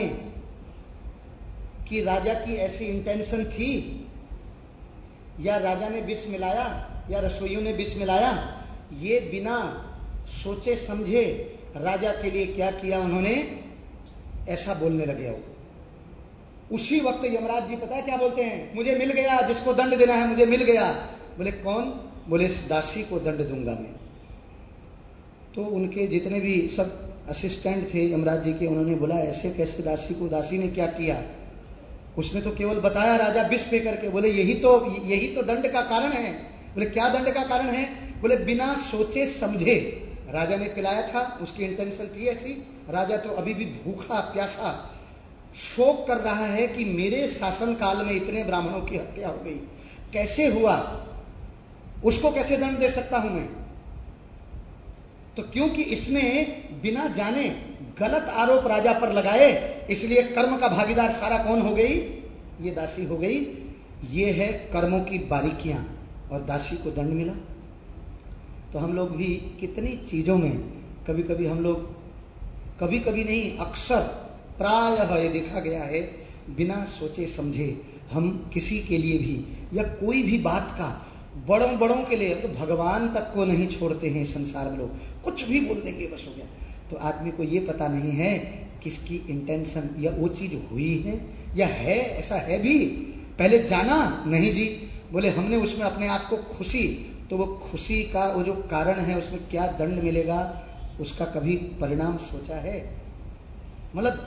कि राजा की ऐसी इंटेंशन थी, या राजा ने विष मिलाया या रसोइयों ने विष मिलाया, ये बिना सोचे समझे राजा के लिए क्या किया उन्होंने, ऐसा बोलने लगे। वो उसी वक्त यमराज जी पता है क्या बोलते हैं, मुझे मिल गया, जिसको दंड देना है मुझे मिल गया। बोले कौन, बोले इस दासी को दंड दूंगा मैं। तो उनके जितने भी सब असिस्टेंट थे यमराज जी के, उन्होंने बोला ऐसे कैसे दासी को, दासी ने क्या किया, उसने तो केवल बताया राजा विष पे करके। बोले यही तो यही तो दंड का कारण है। बोले क्या दंड का कारण है, बोले बिना सोचे समझे राजा ने पिलाया था, उसकी इंटेंशन थी ऐसी, राजा तो अभी भी भूखा प्यासा शोक कर रहा है कि मेरे शासन काल में इतने ब्राह्मणों की हत्या हो गई, कैसे हुआ, उसको कैसे दंड दे सकता हूं मैं। तो क्योंकि इसने बिना जाने गलत आरोप राजा पर लगाए, इसलिए कर्म का भागीदार सारा कौन हो गई, ये दासी हो गई। ये है कर्मों की बारीकियां, और दासी को दंड मिला। तो हम लोग भी कितनी चीजों में कभी कभी हम लोग, कभी कभी नहीं अक्सर प्रायः ये देखा गया है, बिना सोचे समझे हम किसी के लिए भी या कोई भी बात का बड़ों बड़ों के लिए, तो भगवान तक को नहीं छोड़ते हैं संसार में लोग, कुछ भी बोल देंगे बस हो गया। तो आदमी को ये पता नहीं है किसकी इंटेंशन, या वो चीज हुई है या है, ऐसा है भी पहले जाना नहीं जी, बोले हमने उसमें अपने आप को खुशी, तो वो खुशी का वो जो कारण है उसमें क्या दंड मिलेगा उसका कभी परिणाम सोचा है? मतलब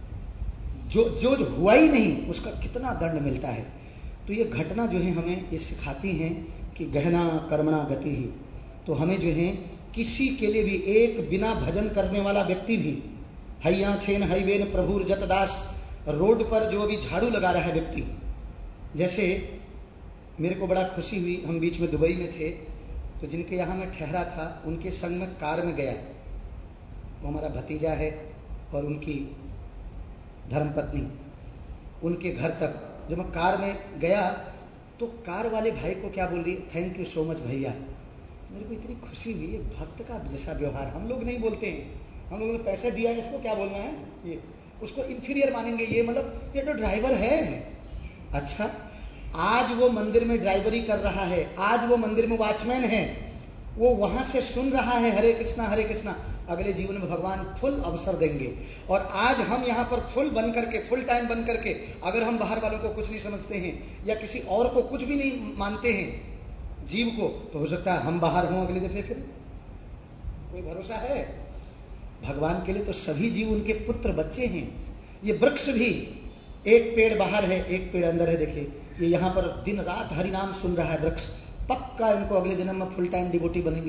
जो जो हुआ ही नहीं उसका कितना दंड मिलता है। तो ये घटना जो है हमें ये सिखाती हैं कि गहना कर्मणा गति ही। तो हमें जो है किसी के लिए भी, एक बिना भजन करने वाला व्यक्ति भी, हैया छेन हैवेन प्रभुर जतदास, रोड पर जो अभी झाड़ू लगा रहा है व्यक्ति, जैसे मेरे को बड़ा खुशी हुई, हम बीच में दुबई में थे, तो जिनके यहाँ मैं ठहरा था उनके संग में कार में गया, वो हमारा भतीजा है और उनकी धर्मपत्नी, उनके घर तक जब मैं कार में गया तो कार वाले भाई को क्या बोल रही, थैंक यू सो मच भैया। मेरे को इतनी खुशी हुई, ये भक्त का जैसा व्यवहार हम लोग नहीं बोलते हैं, हम लोगों ने पैसा दिया है इसको क्या बोलना है, ये उसको इंफीरियर मानेंगे, ये मतलब ये तो ड्राइवर है। अच्छा, आज वो मंदिर में ड्राइवरी कर रहा है, आज वो मंदिर में वॉचमैन है, वो वहां से सुन रहा है हरे कृष्णा हरे कृष्णा, अगले जीवन में भगवान फुल अवसर देंगे। और आज हम यहाँ पर फुल बन करके, फुल टाइम बन करके, अगर हम बाहर वालों को कुछ नहीं समझते हैं या किसी और को कुछ भी नहीं मानते हैं जीव को, तो हो सकता है हम बाहर हों अगले दफे, फिर कोई भरोसा है? भगवान के लिए तो सभी जीव उनके पुत्र बच्चे हैं। ये वृक्ष भी, एक पेड़ बाहर है एक पेड़ अंदर है, देखिए ये यहाँ पर दिन रात हरि नाम सुन रहा है वृक्ष, पक्का इनको अगले जन्म में फुल टाइम डिवोटी बनेंगे,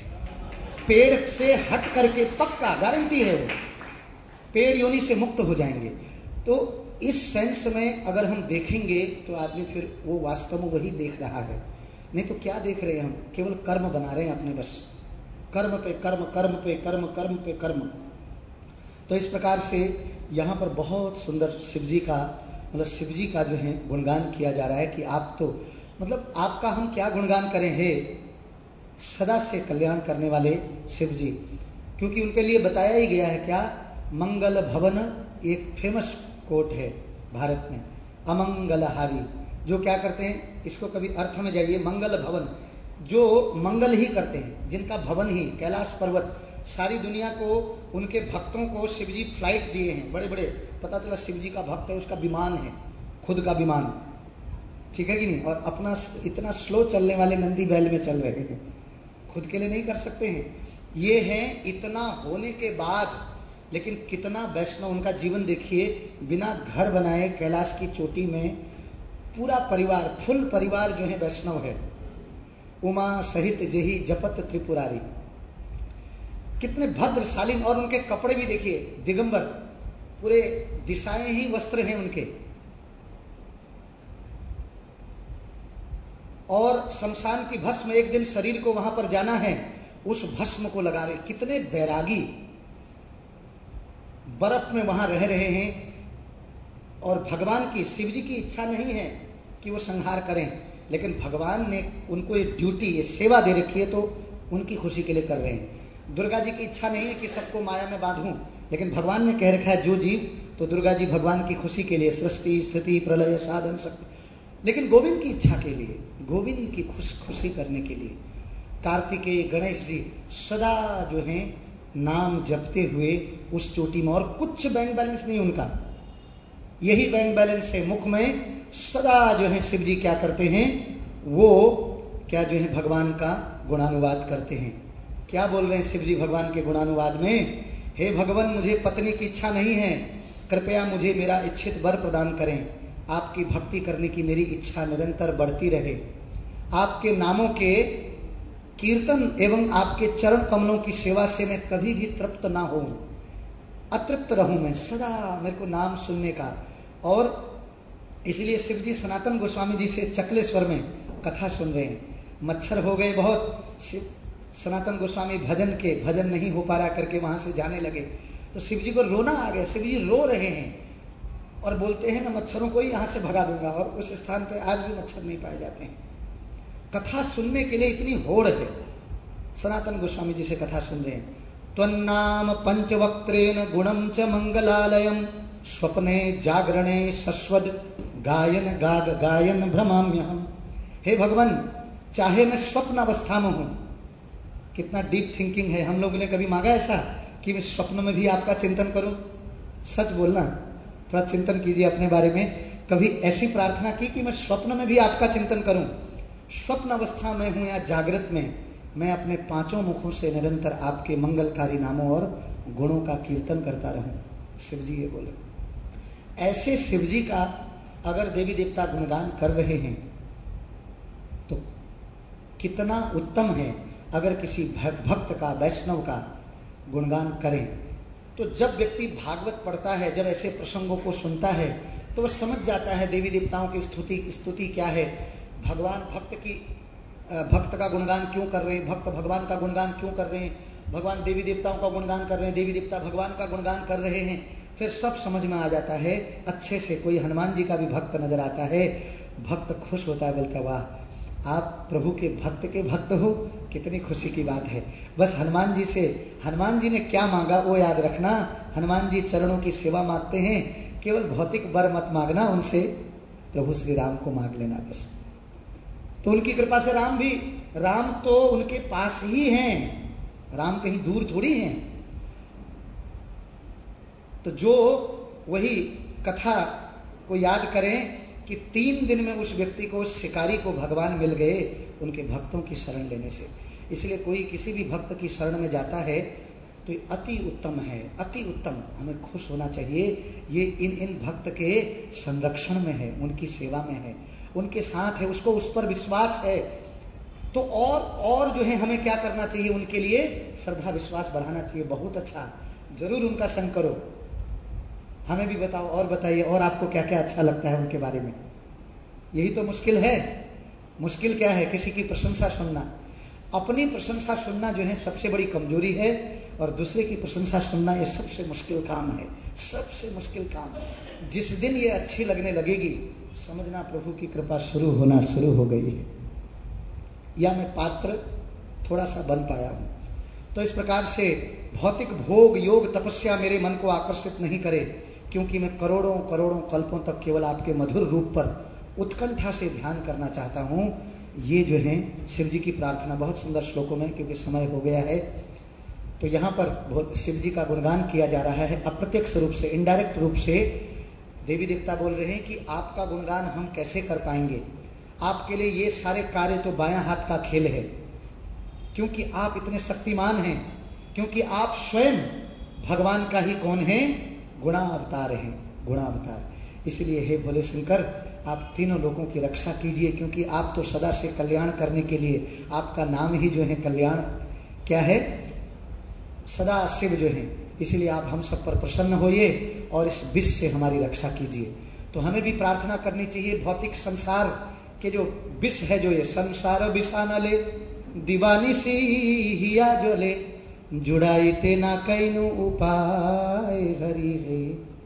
पेड़ से हट करके, पक्का गारंटी है, वो पेड़ योनि से मुक्त हो जाएंगे। तो इस सेंस में अगर हम देखेंगे तो आदमी फिर वो वास्तव में वही देख रहा है, नहीं तो क्या देख रहे हैं हम, केवल कर्म बना रहे हैं अपने, बस कर्म पे कर्म, कर्म पे कर्म, कर्म पे कर्म। तो इस प्रकार से यहाँ पर बहुत सुंदर शिव जी का, मतलब शिव जी का जो है गुणगान किया जा रहा है कि आप तो, मतलब आपका हम क्या गुणगान करें, हे सदा से कल्याण करने वाले शिव जी। क्योंकि उनके लिए बताया ही गया है क्या, मंगल भवन एक फेमस कोट है भारत में, अमंगलहारी, जो क्या करते हैं, इसको कभी अर्थ में जाइए, मंगल भवन जो मंगल ही करते हैं, जिनका भवन ही कैलाश पर्वत, सारी दुनिया को, उनके भक्तों को शिव जी फ्लाइट दिए हैं, बड़े बड़े, पता चला शिव जी का भक्त है, उसका विमान है, खुद का विमान, ठीक है कि नहीं, और अपना इतना स्लो चलने वाले नंदी बैल में चल रहे हैं, खुद के लिए नहीं कर सकते हैं। ये है इतना होने के बाद, लेकिन कितना वैष्णव उनका जीवन देखिए, बिना घर बनाए कैलाश की चोटी में पूरा परिवार, फुल परिवार जो है वैष्णव है, उमा सहित जेही जपत त्रिपुरारी, कितने भद्र शालीन, और उनके कपड़े भी देखिए दिगंबर, पूरे दिशाएं ही वस्त्र हैं उनके, और शमशान की भस्म, एक दिन शरीर को वहां पर जाना है, उस भस्म को लगा रहे, कितने बैरागी, बर्फ में वहां रह रहे हैं। और भगवान की, शिव जी की इच्छा नहीं है कि वो संहार करें, लेकिन भगवान ने उनको ये ड्यूटी, ये सेवा दे रखी है, तो उनकी खुशी के लिए कर रहे हैं। दुर्गा जी की इच्छा नहीं है कि सबको माया में बांधूं, लेकिन भगवान ने कह रखा है जो जीव, तो दुर्गा जी भगवान की खुशी के लिए, सृष्टि स्थिति प्रलय साधन शक्ति, लेकिन गोविंद की इच्छा के लिए, गोविंद की खुश खुशी करने के लिए कार्तिकेय गणेश जी सदा जो है नाम जपते हुए उस चोटी में, और कुछ बैंक बैलेंस नहीं उनका, यही बैंक बैलेंस है, मुख में सदा जो है शिव जी क्या करते हैं, वो क्या जो है भगवान का गुणानुवाद करते हैं। क्या बोल रहे हैं शिव जी भगवान के गुणानुवाद में, हे भगवान मुझे पत्नी की इच्छा नहीं है, कृपया मुझे मेरा इच्छित वर प्रदान करें, आपकी भक्ति करने की मेरी इच्छा निरंतर बढ़ती रहे, आपके नामों के कीर्तन एवं आपके चरण कमलों की सेवा से मैं कभी भी तृप्त ना हो, अतृप्त रहूं मैं, सदा मेरे को नाम सुनने का। और इसलिए शिव जी सनातन गोस्वामी जी से चकलेश्वर में कथा सुन रहे हैं, मच्छर हो गए बहुत, शिव सनातन गोस्वामी भजन के भजन नहीं हो पा रहा करके वहां से जाने लगे, तो शिव जी को रोना आ गया, शिव जी रो रहे हैं और बोलते हैं ना मच्छरों को ही यहां से भगा दूंगा, और उस स्थान पे आज भी मच्छर नहीं पाए जाते हैं। कथा सुनने के लिए इतनी होड़ है, सनातन गोस्वामी जी से कथा सुन रहे हैं। त्वन्नाम पंचवक्त्रेण गुणम च मंगलालयम स्वप्ने जागरणे शश्वद गायन गाग गायन भ्रमाम्यहम्। हे भगवान, चाहे मैं स्वप्न अवस्था में हूं, कितना डीप थिंकिंग है। हम लोगों ने कभी मांगा ऐसा कि मैं स्वप्न में भी आपका चिंतन करूं? सच बोलना, थोड़ा चिंतन कीजिए अपने बारे में। कभी ऐसी प्रार्थना की कि मैं स्वप्न में भी आपका चिंतन करूं? स्वप्न अवस्था में हूं या जागृत में, मैं अपने पांचों मुखों से निरंतर आपके मंगलकारी नामों और गुणों का कीर्तन करता रहूं। शिव जी ये बोले। ऐसे शिव जी का अगर देवी देवता गुणगान कर रहे हैं तो कितना उत्तम है अगर किसी भक्त का, वैष्णव का गुणगान करें। तो जब व्यक्ति भागवत पढ़ता है, जब ऐसे प्रसंगों को सुनता है, तो वह समझ जाता है देवी देवताओं की स्तुति स्तुति क्या है, भगवान भक्त की भक्त का गुणगान क्यों कर रहे हैं, भक्त भगवान का गुणगान क्यों कर रहे हैं, भगवान देवी देवताओं का गुणगान कर रहे हैं, देवी देवता भगवान का गुणगान कर रहे हैं। फिर सब समझ में आ जाता है अच्छे से। कोई हनुमान जी का भी भक्त नजर आता है, भक्त खुश होता है, बोलता वाह आप प्रभु के भक्त के भक्त हो, कितनी खुशी की बात है। बस हनुमान जी से, हनुमान जी ने क्या मांगा वो याद रखना। हनुमान जी चरणों की सेवा मांगते हैं, केवल भौतिक वर मत मांगना, उनसे प्रभु श्री राम को मांग लेना बस। तो उनकी कृपा से राम भी, राम तो उनके पास ही हैं, राम कहीं दूर थोड़ी हैं। तो जो वही कथा को याद करें कि तीन दिन में उस व्यक्ति को, उस शिकारी को भगवान मिल गए उनके भक्तों की शरण लेने से। इसलिए कोई किसी भी भक्त की शरण में जाता है तो ये अति उत्तम है, अति उत्तम। हमें खुश होना चाहिए, ये इन इन भक्त के संरक्षण में है, उनकी सेवा में है, उनके साथ है, उसको उस पर विश्वास है। तो और और जो है हमें क्या करना चाहिए, उनके लिए श्रद्धा विश्वास बढ़ाना चाहिए। बहुत अच्छा, जरूर उनका संग करो। हमें भी बताओ, और बताइए, और आपको क्या क्या अच्छा लगता है उनके बारे में। यही तो मुश्किल है। मुश्किल क्या है? किसी की प्रशंसा सुनना। अपनी प्रशंसा सुनना जो है सबसे बड़ी कमजोरी है, और दूसरे की प्रशंसा सुनना ये सबसे मुश्किल काम है, सबसे मुश्किल काम। जिस दिन ये अच्छी लगने लगेगी, समझना प्रभु की कृपा शुरू होना शुरू हो गई है, या मैं पात्र थोड़ा सा बन पाया हूं। तो इस प्रकार से भौतिक भोग, योग, तपस्या मेरे मन को आकर्षित नहीं करे, क्योंकि मैं करोड़ों करोड़ों कल्पों तक केवल आपके मधुर रूप पर उत्कंठा से ध्यान करना चाहता हूं। ये जो है शिव जी की प्रार्थना, बहुत सुंदर श्लोकों में, क्योंकि समय हो गया है तो यहाँ पर शिव जी का गुणगान किया जा रहा है। अप्रत्यक्ष रूप से, इनडायरेक्ट रूप से देवी देवता बोल रहे हैं कि आपका गुणगान हम कैसे कर पाएंगे, आपके लिए ये सारे कार्य तो बायां हाथ का खेल है, क्योंकि आप इतने शक्तिमान हैं, क्योंकि आप स्वयं भगवान का ही कौन है, गुणा अवतार हैं, गुणा अवतार। इसलिए हे भोले शंकर, आप तीनों लोगों की रक्षा कीजिए, क्योंकि आप तो सदा से कल्याण करने के लिए, आपका नाम ही जो है कल्याण क्या है, सदा शिव जो है। इसलिए आप हम सब पर प्रसन्न होइए और इस विष से हमारी रक्षा कीजिए। तो हमें भी प्रार्थना करनी चाहिए, भौतिक संसार के जो विष है, जो ये संसार विषा न ले, दीवानी सी हिया जो ले, जुड़ाई ते ना कैनु उपाय हरि है।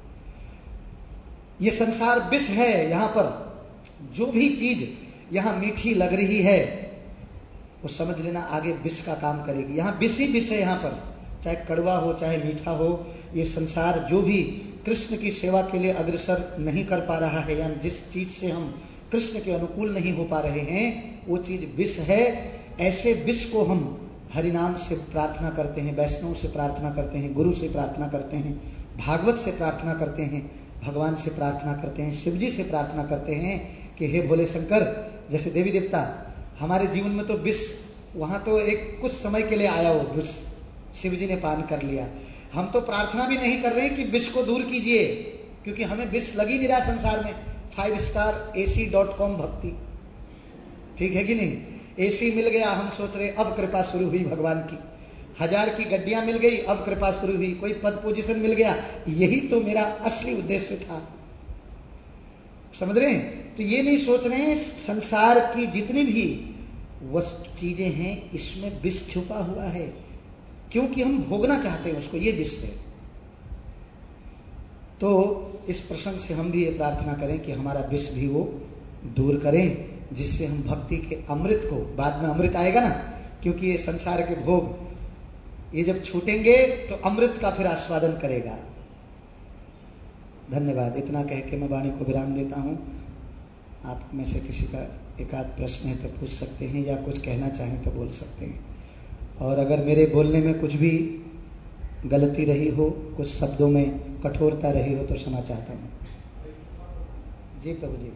ये संसार विष है। यहाँ पर जो भी चीज यहाँ मीठी लग रही है वो समझ लेना आगे विष का काम करेगी। यहाँ विष ही विष है, यहाँ पर चाहे कड़वा हो चाहे मीठा हो। ये संसार जो भी कृष्ण की सेवा के लिए अग्रसर नहीं कर पा रहा है, यानी जिस चीज से हम कृष्ण के अनुकूल नहीं हो पा रहे हैं, वो चीज विष है। ऐसे विष को हम हरिनाम से प्रार्थना करते हैं, वैष्णव से प्रार्थना करते हैं, गुरु से प्रार्थना करते हैं, भागवत से प्रार्थना करते हैं, भगवान से प्रार्थना करते हैं, शिव जी से प्रार्थना करते हैं कि हे भोले शंकर, जैसे देवी देवता हमारे जीवन में तो विष, वहां तो एक कुछ समय के लिए आया वो विष, शिव जी ने पान कर लिया। हम तो प्रार्थना भी नहीं कर रहे हैं कि विष को दूर कीजिए, क्योंकि हमें विष लगी नहीं रहा संसार में। Five star AC dot com भक्ति, ठीक है कि नहीं? एसी मिल गया, हम सोच रहे अब कृपा शुरू हुई भगवान की। हजार की गड्डियां मिल गई, अब कृपा शुरू हुई। कोई पद पोजीशन मिल गया, यही तो मेरा असली उद्देश्य था। समझ रहे हैं? तो ये नहीं सोच रहे हैं संसार की जितनी भी वस्तु चीजें हैं इसमें विष छुपा हुआ है, क्योंकि हम भोगना चाहते हैं उसको, ये विष है। तो इस प्रसंग से हम भी ये प्रार्थना करें कि हमारा विष भी वो दूर करें, जिससे हम भक्ति के अमृत को, बाद में अमृत आएगा ना, क्योंकि ये संसार के भोग ये जब छूटेंगे तो अमृत का फिर आस्वादन करेगा। धन्यवाद। इतना कह के मैं वाणी को विराम देता हूं। आप में से किसी का एक आध प्रश्न है तो पूछ सकते हैं, या कुछ कहना चाहें तो बोल सकते हैं। और अगर मेरे बोलने में कुछ भी गलती रही हो, कुछ शब्दों में कठोरता रही हो तो क्षमा चाहता हूँ। जी प्रभु जी।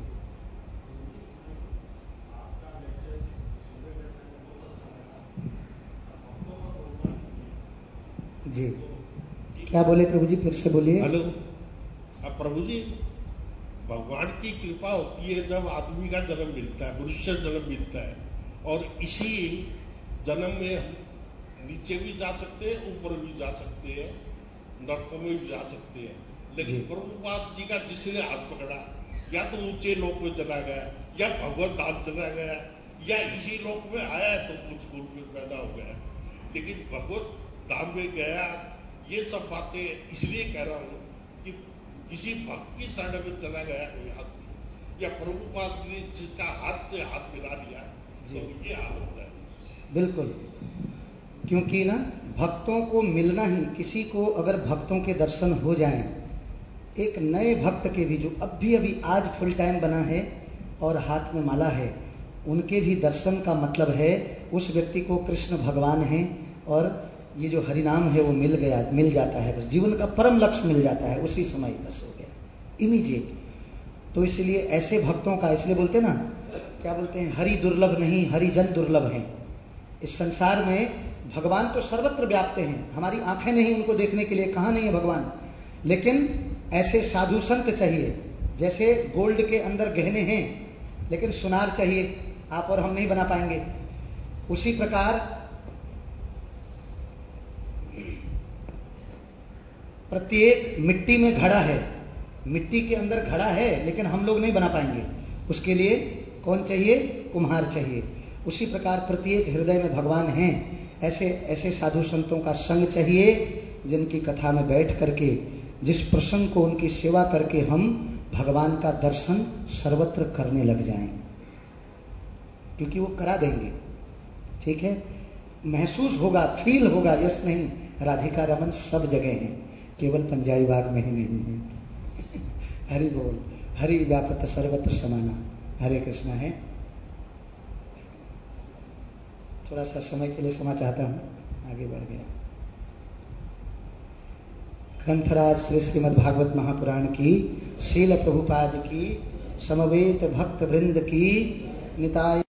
जी क्या बोले प्रभु जी, फिर से बोलिए। हेलो। अब प्रभु जी, भगवान की कृपा होती है जब आदमी का जन्म मिलता है, मनुष्य जन्म मिलता है, और इसी जन्म में हम नीचे भी जा सकते हैं, ऊपर भी जा सकते हैं, नरकों में भी जा सकते हैं। लेकिन प्रभुपाद जी का जिसने हाथ पकड़ा, या तो ऊंचे लोक में चला गया, या भगवत धाम चला गया, या इसी लोक में आया है तो कुछ गुण में पैदा हो गया। लेकिन भगवत धाम में गया, ये सब बातें इसलिए कह रहा हूं कि किसी भक्त की शरण में चला गया कोई आदमी, या प्रभुपाद ने जिसका हाथ से हाथ मिला लिया, तो ये हाल होता है। बिल्कुल, क्योंकि ना भक्तों को मिलना ही, किसी को अगर भक्तों के दर्शन हो जाएं, एक नए भक्त के भी जो अभी अभी आज फुल टाइम बना है और हाथ में माला है, उनके भी दर्शन का मतलब है उस व्यक्ति को कृष्ण भगवान है और ये जो हरिनाम है वो मिल गया, मिल जाता है, बस जीवन का परम लक्ष्य मिल जाता है उसी समय, बस हो गया इमीडिएट। तो इसलिए ऐसे भक्तों का, इसलिए बोलते ना, क्या बोलते हैं, हरि दुर्लभ नहीं हरिजन दुर्लभ हैं। इस संसार में भगवान तो सर्वत्र व्याप्त हैं, हमारी आंखें नहीं उनको देखने के लिए, कहाँ नहीं है भगवान, लेकिन ऐसे साधु संत चाहिए। जैसे गोल्ड के अंदर गहने हैं लेकिन सुनार चाहिए, आप और हम नहीं बना पाएंगे, उसी प्रकार प्रत्येक मिट्टी में घड़ा है, मिट्टी के अंदर घड़ा है लेकिन हम लोग नहीं बना पाएंगे, उसके लिए कौन चाहिए, कुम्हार चाहिए। उसी प्रकार प्रत्येक हृदय में भगवान हैं, ऐसे ऐसे साधु संतों का संग चाहिए जिनकी कथा में बैठ करके, जिस प्रसंग को उनकी सेवा करके हम भगवान का दर्शन सर्वत्र करने लग जाएं, क्योंकि वो करा देंगे। ठीक है, महसूस होगा, फील होगा, यस नहीं, राधिका रमन सब जगह हैं, केवल पंजाबी बाग में ही नहीं है। हरि बोल, हरि व्यापत सर्वत्र समाना। हरे कृष्णा है। थोड़ा सा समय के लिए क्षमा चाहता हूँ, आगे बढ़ गया। ग्रंथराज श्री श्रीमद् भागवत महापुराण की, शील प्रभुपाद की, समवेत भक्त वृंद की, निताय